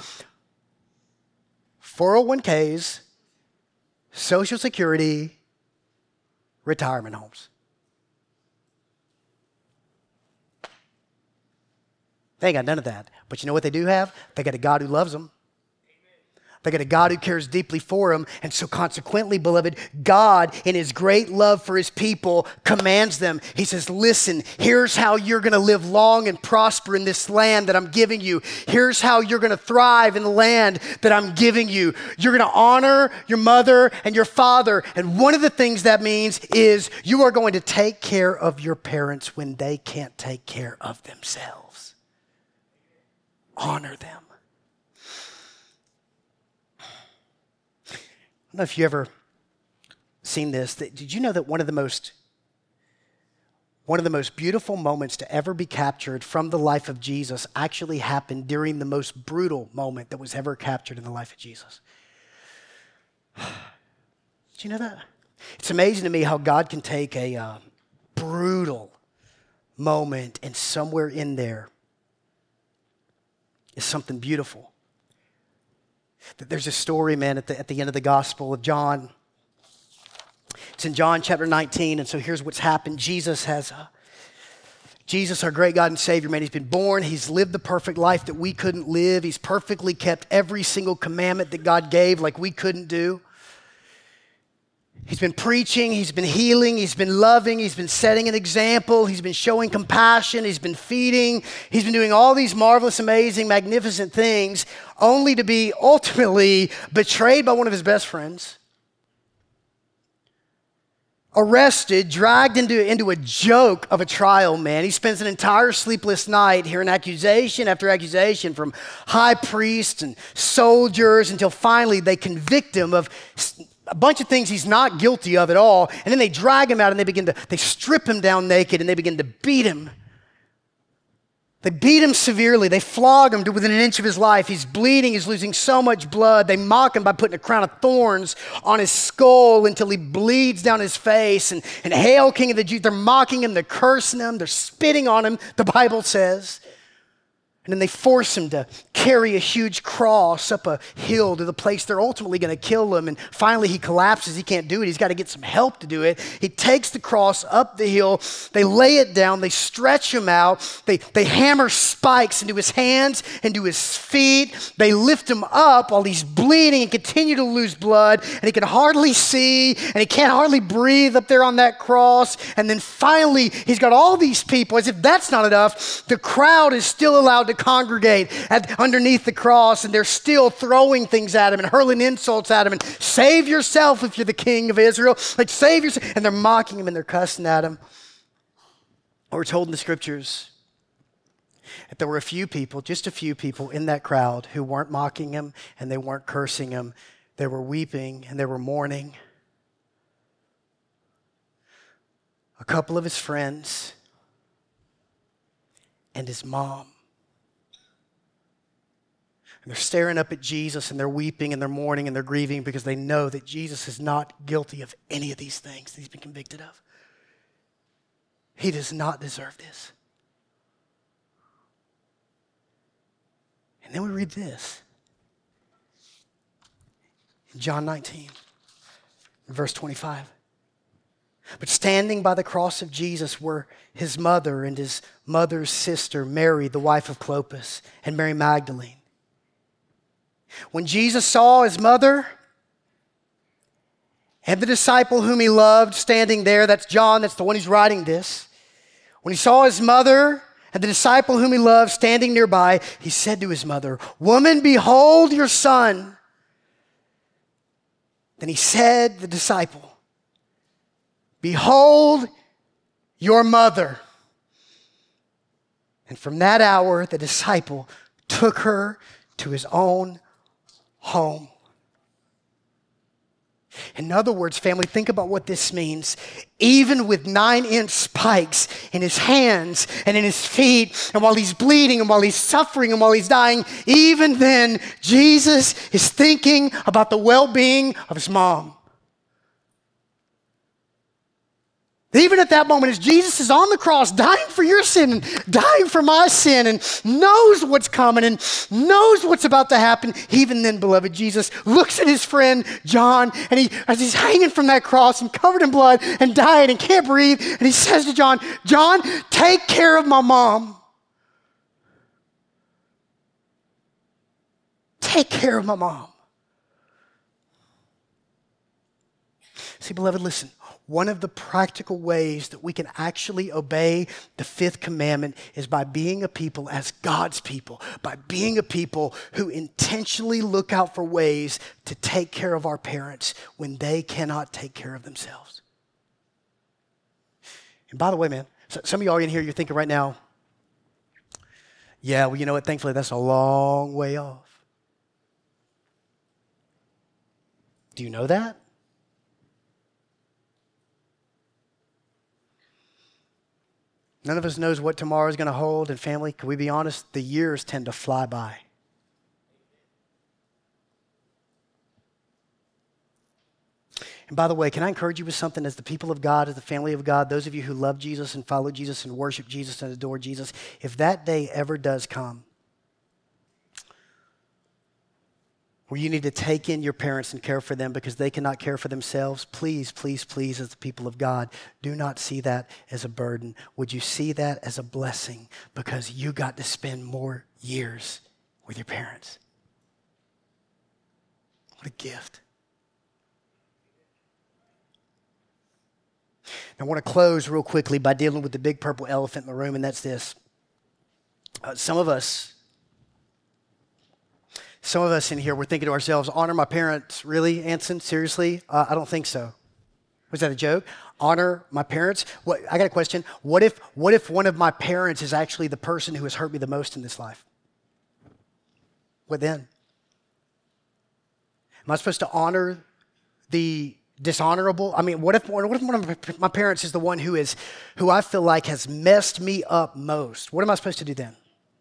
401ks, Social Security, retirement homes. They ain't got none of that. But you know what they do have? They got a God who loves them. They got a God who cares deeply for them. And so consequently, beloved, God, in his great love for his people, commands them. He says, listen, here's how you're going to live long and prosper in this land that I'm giving you. Here's how you're going to thrive in the land that I'm giving you. You're going to honor your mother and your father. And one of the things that means is you are going to take care of your parents when they can't take care of themselves. Honor them. I don't know if you ever seen this. Did you know that one of the most beautiful moments to ever be captured from the life of Jesus actually happened during the most brutal moment that was ever captured in the life of Jesus? Did you know that? It's amazing to me how God can take a brutal moment and somewhere in there is something beautiful. There's a story, man, at the end of the Gospel of John. It's in John chapter 19, and so here's what's happened. Jesus, our great God and Savior, man, he's been born. He's lived the perfect life that we couldn't live. He's perfectly kept every single commandment that God gave like we couldn't do. He's been preaching, he's been healing, he's been loving, he's been setting an example, he's been showing compassion, he's been feeding, he's been doing all these marvelous, amazing, magnificent things, only to be ultimately betrayed by one of his best friends, arrested, dragged into a joke of a trial, man. He spends an entire sleepless night hearing accusation after accusation from high priests and soldiers until finally they convict him of a bunch of things he's not guilty of at all. And then they drag him out and they strip him down naked and they begin to beat him. They beat him severely. They flog him to within an inch of his life. He's bleeding. He's losing so much blood. They mock him by putting a crown of thorns on his skull until he bleeds down his face. And Hail, King of the Jews. They're mocking him. They're cursing him. They're spitting on him, the Bible says. And then they force him to carry a huge cross up a hill to the place they're ultimately going to kill him. And finally he collapses. He can't do it. He's got to get some help to do it. He takes the cross up the hill. They lay it down. They stretch him out. They hammer spikes into his hands, into his feet. They lift him up while he's bleeding and continue to lose blood. And he can hardly see and he can't hardly breathe up there on that cross. And then finally he's got all these people. As if that's not enough, the crowd is still allowed to congregate underneath the cross, and they're still throwing things at him and hurling insults at him and save yourself if you're the king of Israel, like save yourself, and they're mocking him and they're cussing at him. We're told in the scriptures that there were a few people, just a few people in that crowd who weren't mocking him and they weren't cursing him. They were weeping and they were mourning. A couple of his friends and his mom. And they're staring up at Jesus and they're weeping and they're mourning and they're grieving because they know that Jesus is not guilty of any of these things that he's been convicted of. He does not deserve this. And then we read this. In John 19, verse 25. But standing by the cross of Jesus were his mother and his mother's sister, Mary, the wife of Clopas, and Mary Magdalene. When Jesus saw his mother and the disciple whom he loved standing there, that's John, that's the one who's writing this. When he saw his mother and the disciple whom he loved standing nearby, he said to his mother, "Woman, behold your son." Then he said to the disciple, "Behold your mother." And from that hour, the disciple took her to his own home. In other words, family, think about what this means. Even with 9-inch spikes in his hands and in his feet, and while he's bleeding and while he's suffering and while he's dying, even then, Jesus is thinking about the well-being of his mom. Even at that moment, as Jesus is on the cross, dying for your sin and dying for my sin and knows what's coming and knows what's about to happen, even then, beloved, Jesus looks at his friend John, and as he's hanging from that cross and covered in blood and dying and can't breathe, and he says to John, "John, take care of my mom. Take care of my mom." See, beloved, listen. One of the practical ways that we can actually obey the fifth commandment is by being a people as God's people, by being a people who intentionally look out for ways to take care of our parents when they cannot take care of themselves. And by the way, man, some of y'all in here, you're thinking right now, yeah, well, you know what? Thankfully, that's a long way off. Do you know that? None of us knows what tomorrow is going to hold. And family, can we be honest? The years tend to fly by. And by the way, can I encourage you with something as the people of God, as the family of God, those of you who love Jesus and follow Jesus and worship Jesus and adore Jesus, if that day ever does come, where you need to take in your parents and care for them because they cannot care for themselves, please, please, please, as the people of God, do not see that as a burden. Would you see that as a blessing because you got to spend more years with your parents? What a gift. Now, I want to close real quickly by dealing with the big purple elephant in the room, and that's this. Some of us in here, we're thinking to ourselves, honor my parents. Really, Anson? Seriously? I don't think so. Was that a joke? Honor my parents? What? I got a question. What if one of my parents is actually the person who has hurt me the most in this life? What then? Am I supposed to honor the dishonorable? I mean, what if one of my parents is the one who I feel like has messed me up most? What am I supposed to do then?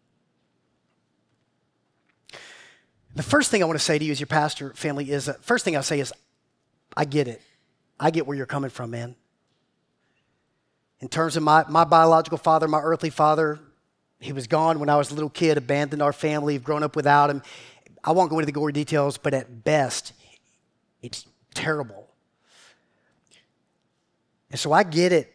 The first thing I want to say to you as your pastor, family, is first thing I'll say is, I get it. I get where you're coming from, man. In terms of my biological father, my earthly father, he was gone when I was a little kid, abandoned our family, grown up without him. I won't go into the gory details, but at best, it's terrible. And so I get it.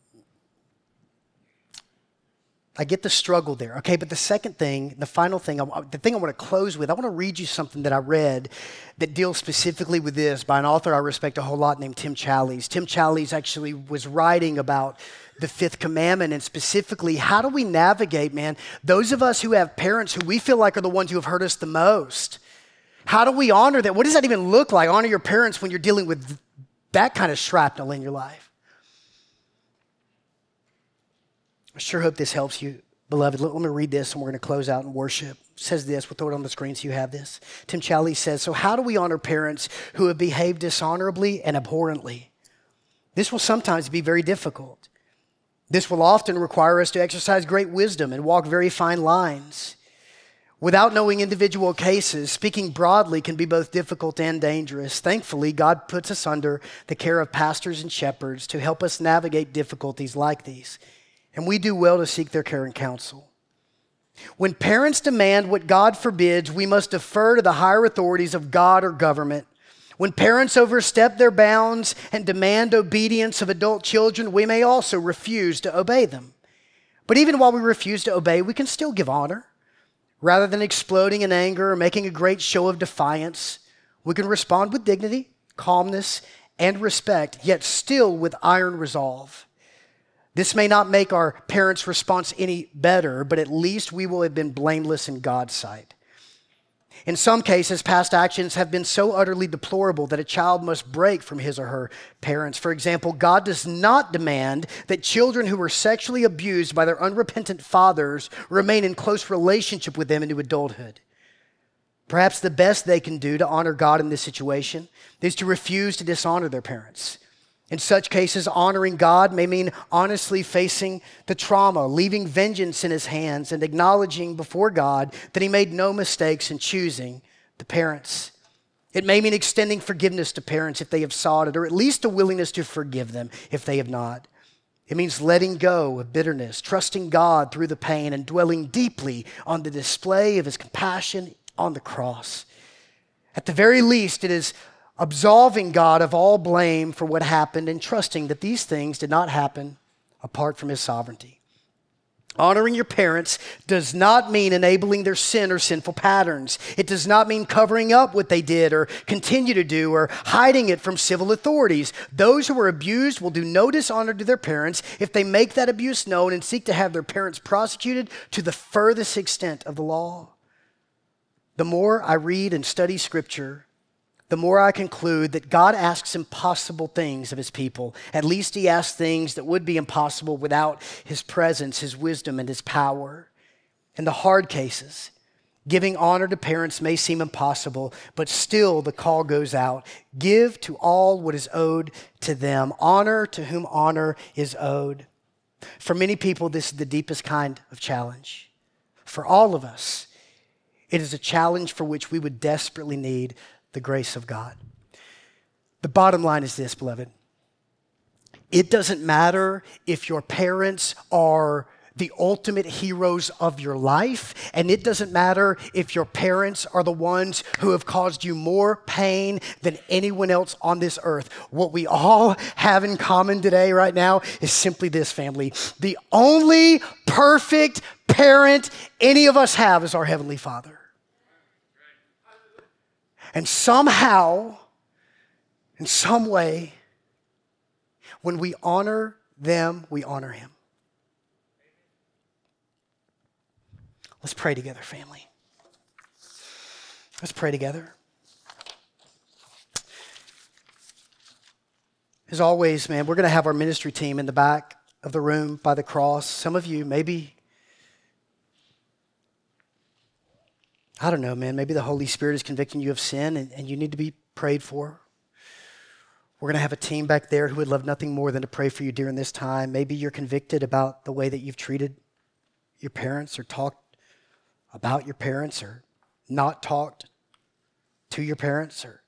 I get the struggle there, okay? But the second thing, the final thing, the thing I want to close with, I want to read you something that I read that deals specifically with this by an author I respect a whole lot named Tim Challies. Tim Challies actually was writing about the fifth commandment and specifically how do we navigate, man, those of us who have parents who we feel like are the ones who have hurt us the most. How do we honor that? What does that even look like? Honor your parents when you're dealing with that kind of shrapnel in your life. I sure hope this helps you, beloved. Let me read this and we're going to close out in worship. It says this, we'll throw it on the screen so you have this. Tim Challies says, so how do we honor parents who have behaved dishonorably and abhorrently? This will sometimes be very difficult. This will often require us to exercise great wisdom and walk very fine lines. Without knowing individual cases, speaking broadly can be both difficult and dangerous. Thankfully, God puts us under the care of pastors and shepherds to help us navigate difficulties like these. And we do well to seek their care and counsel. When parents demand what God forbids, we must defer to the higher authorities of God or government. When parents overstep their bounds and demand obedience of adult children, we may also refuse to obey them. But even while we refuse to obey, we can still give honor. Rather than exploding in anger or making a great show of defiance, we can respond with dignity, calmness, and respect, yet still with iron resolve. This may not make our parents' response any better, but at least we will have been blameless in God's sight. In some cases, past actions have been so utterly deplorable that a child must break from his or her parents. For example, God does not demand that children who were sexually abused by their unrepentant fathers remain in close relationship with them into adulthood. Perhaps the best they can do to honor God in this situation is to refuse to dishonor their parents. In such cases, honoring God may mean honestly facing the trauma, leaving vengeance in his hands, and acknowledging before God that he made no mistakes in choosing the parents. It may mean extending forgiveness to parents if they have sought it, or at least a willingness to forgive them if they have not. It means letting go of bitterness, trusting God through the pain, and dwelling deeply on the display of his compassion on the cross. At the very least, it is absolving God of all blame for what happened and trusting that these things did not happen apart from his sovereignty. Honoring your parents does not mean enabling their sin or sinful patterns. It does not mean covering up what they did or continue to do or hiding it from civil authorities. Those who are abused will do no dishonor to their parents if they make that abuse known and seek to have their parents prosecuted to the furthest extent of the law. The more I read and study Scripture, the more I conclude that God asks impossible things of his people. At least he asks things that would be impossible without his presence, his wisdom, and his power. In the hard cases, giving honor to parents may seem impossible, but still the call goes out. Give to all what is owed to them. Honor to whom honor is owed. For many people, this is the deepest kind of challenge. For all of us, it is a challenge for which we would desperately need the grace of God. The bottom line is this, beloved. It doesn't matter if your parents are the ultimate heroes of your life, and it doesn't matter if your parents are the ones who have caused you more pain than anyone else on this earth. What we all have in common today, right now, is simply this, family. The only perfect parent any of us have is our Heavenly Father. And somehow, in some way, when we honor them, we honor him. Let's pray together, family. Let's pray together. As always, man, we're going to have our ministry team in the back of the room by the cross. Some of you, maybe, I don't know, man, maybe the Holy Spirit is convicting you of sin and you need to be prayed for. We're going to have a team back there who would love nothing more than to pray for you during this time. Maybe you're convicted about the way that you've treated your parents or talked about your parents or not talked to your parents. Or,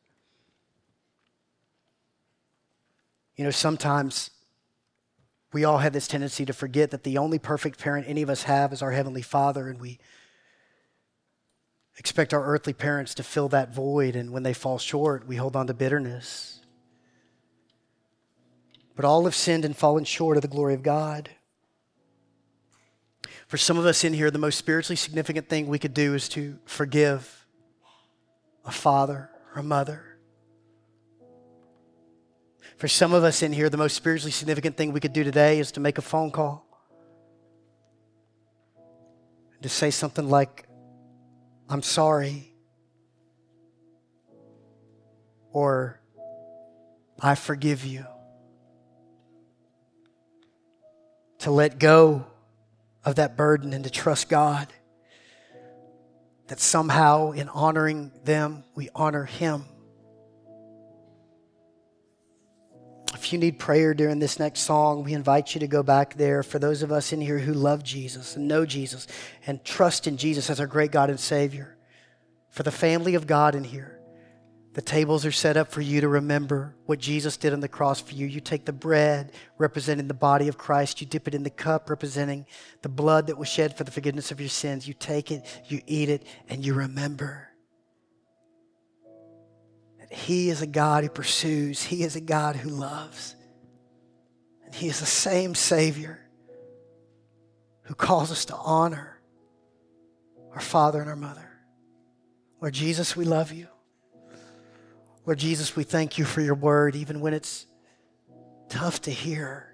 you know, sometimes we all have this tendency to forget that the only perfect parent any of us have is our Heavenly Father, and we expect our earthly parents to fill that void, and when they fall short, we hold on to bitterness. But all have sinned and fallen short of the glory of God. For some of us in here, the most spiritually significant thing we could do is to forgive a father or a mother. For some of us in here, the most spiritually significant thing we could do today is to make a phone call. And to say something like, I'm sorry, or I forgive you. To let go of that burden and to trust God that somehow in honoring them, we honor him. If you need prayer during this next song, we invite you to go back there. For those of us in here who love Jesus and know Jesus and trust in Jesus as our great God and Savior, for the family of God in here, the tables are set up for you to remember what Jesus did on the cross for you. You take the bread representing the body of Christ. You dip it in the cup representing the blood that was shed for the forgiveness of your sins. You take it, you eat it, and you remember he is a God who pursues. He is a God who loves. And he is the same Savior who calls us to honor our father and our mother. Lord Jesus, we love you. Lord Jesus, we thank you for your word, even when it's tough to hear.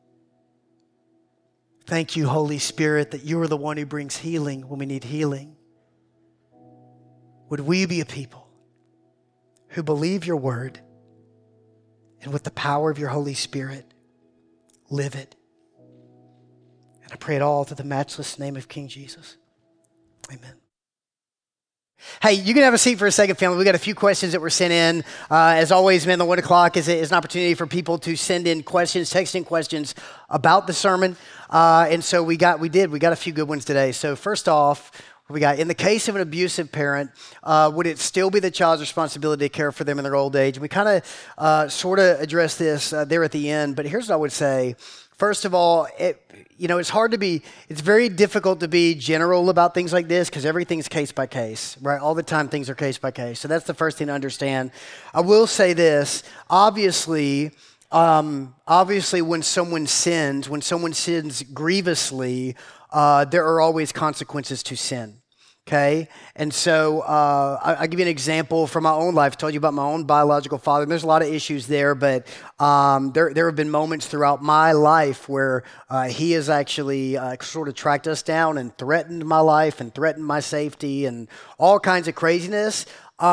Thank you, Holy Spirit, that you are the one who brings healing when we need healing. Would we be a people who believe your word and with the power of your Holy Spirit, live it. And I pray it all through the matchless name of King Jesus. Amen. Hey, you can have a seat for a second, family. We got a few questions that were sent in. As always, man, the 1 o'clock is an opportunity for people to send in questions, text in questions about the sermon. And so we got a few good ones today. So first off, we got, in the case of an abusive parent, would it still be the child's responsibility to care for them in their old age? And we kind of sort of addressed this there at the end, but here's what I would say. First of all, it's very difficult to be general about things like this because everything's case by case, right? All the time things are case by case. So that's the first thing to understand. I will say this, obviously when someone sins grievously, there are always consequences to sin. Okay, and so I'll give you an example from my own life. I told you about my own biological father, and there's a lot of issues there, but there have been moments throughout my life where he has actually sort of tracked us down and threatened my life and threatened my safety and all kinds of craziness.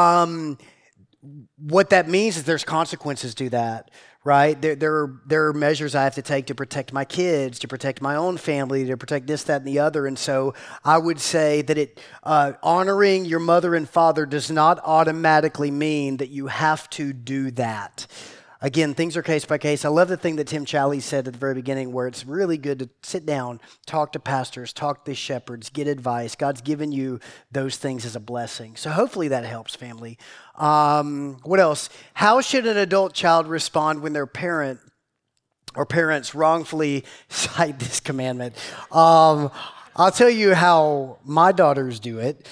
What that means is there's consequences to that. Right? There are measures I have to take to protect my kids, to protect my own family, to protect this, that, and the other. And so I would say that honoring your mother and father does not automatically mean that you have to do that. Again, things are case by case. I love the thing that Tim Challies said at the very beginning where it's really good to sit down, talk to pastors, talk to shepherds, get advice. God's given you those things as a blessing. So hopefully that helps, family. What else? How should an adult child respond when their parent or parents wrongfully cite this commandment? I'll tell you how my daughters do it.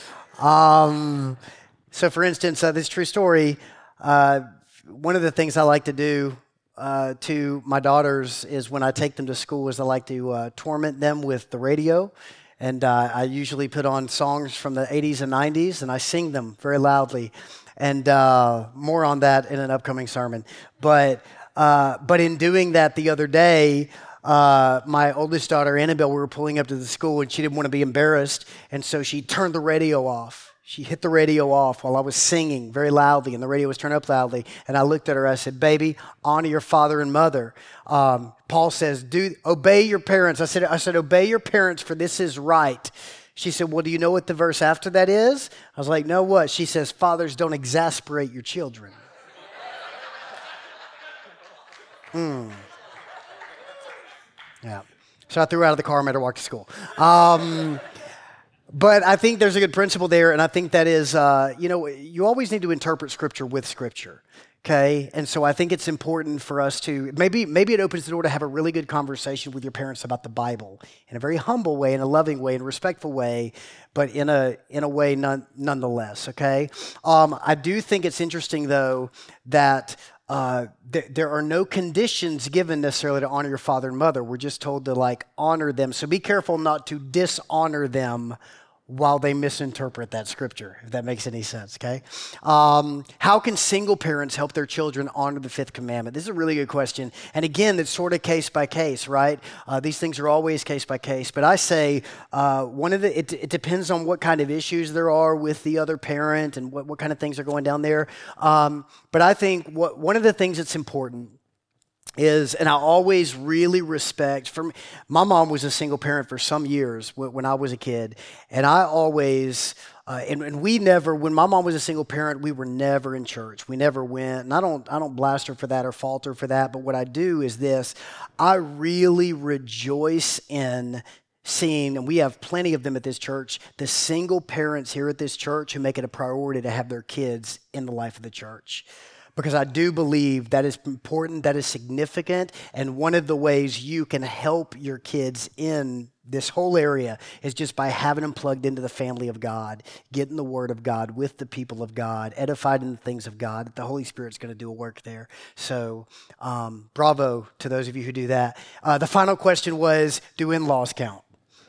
So for instance, this true story, one of the things I like to do to my daughters is when I take them to school is I like to torment them with the radio. And I usually put on songs from the 80s and 90s, and I sing them very loudly. And more on that in an upcoming sermon. But in doing that the other day, my oldest daughter, Annabelle, we were pulling up to the school, and she didn't want to be embarrassed. And so she turned the radio off. She hit the radio off while I was singing very loudly, and the radio was turned up loudly. And I looked at her, I said, "Baby, honor your father and mother." Paul says, obey your parents. I said, obey your parents, for this is right. She said, "Well, do you know what the verse after that is?" I was like, "No, what?" She says, "Fathers, don't exasperate your children." Yeah. So I threw her out of the car and made her walk to school. But I think there's a good principle there, and I think that is, you always need to interpret Scripture with Scripture, okay? And so I think it's important for us to, maybe it opens the door to have a really good conversation with your parents about the Bible in a very humble way, in a loving way, in a respectful way, but in a way nonetheless, okay? I do think it's interesting, though, that there are no conditions given necessarily to honor your father and mother. We're just told to honor them. So be careful not to dishonor them while they misinterpret that scripture, if that makes any sense, okay? How can single parents help their children honor the fifth commandment? This is a really good question. And again, it's sort of case by case, right? These things are always case by case. But I say it depends on what kind of issues there are with the other parent and what kind of things are going down there. But I think one of the things that's important is, and I always really respect, my mom was a single parent for some years when I was a kid, and I always, and we never, when my mom was a single parent, we were never in church. We never went, and I don't blast her for that or fault her for that, but what I do is this: I really rejoice in seeing, and we have plenty of them at this church, the single parents here at this church who make it a priority to have their kids in the life of the church. Because I do believe that is important, that is significant, and one of the ways you can help your kids in this whole area is just by having them plugged into the family of God, getting the Word of God with the people of God, edified in the things of God. The Holy Spirit's going to do a work there. So bravo to those of you who do that. The final question was, do in-laws count?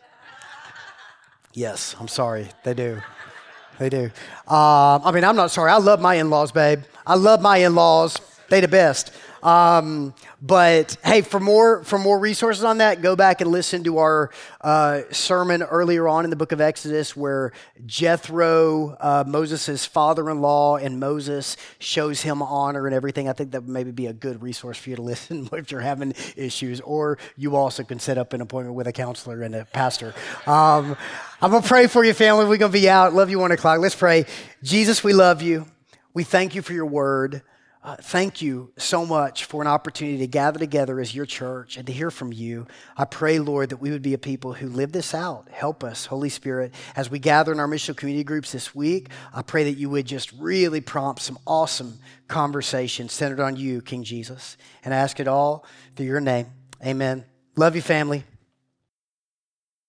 Yes, I'm sorry, they do. They do. I'm not sorry. I love my in-laws, babe. I love my in-laws. They the best. But hey, for more resources on that, go back and listen to our sermon earlier on in the book of Exodus where Jethro, Moses' father-in-law, and Moses shows him honor and everything. I think that would maybe be a good resource for you to listen if you're having issues, or you also can set up an appointment with a counselor and a pastor. I'm going to pray for you, family. We're going to be out. Love you 1 o'clock. Let's pray. Jesus, we love you. We thank you for your word. Thank you so much for an opportunity to gather together as your church and to hear from you. I pray, Lord, that we would be a people who live this out. Help us, Holy Spirit, as we gather in our missional community groups this week. I pray that you would just really prompt some awesome conversation centered on you, King Jesus. And I ask it all through your name. Amen. Love you, family.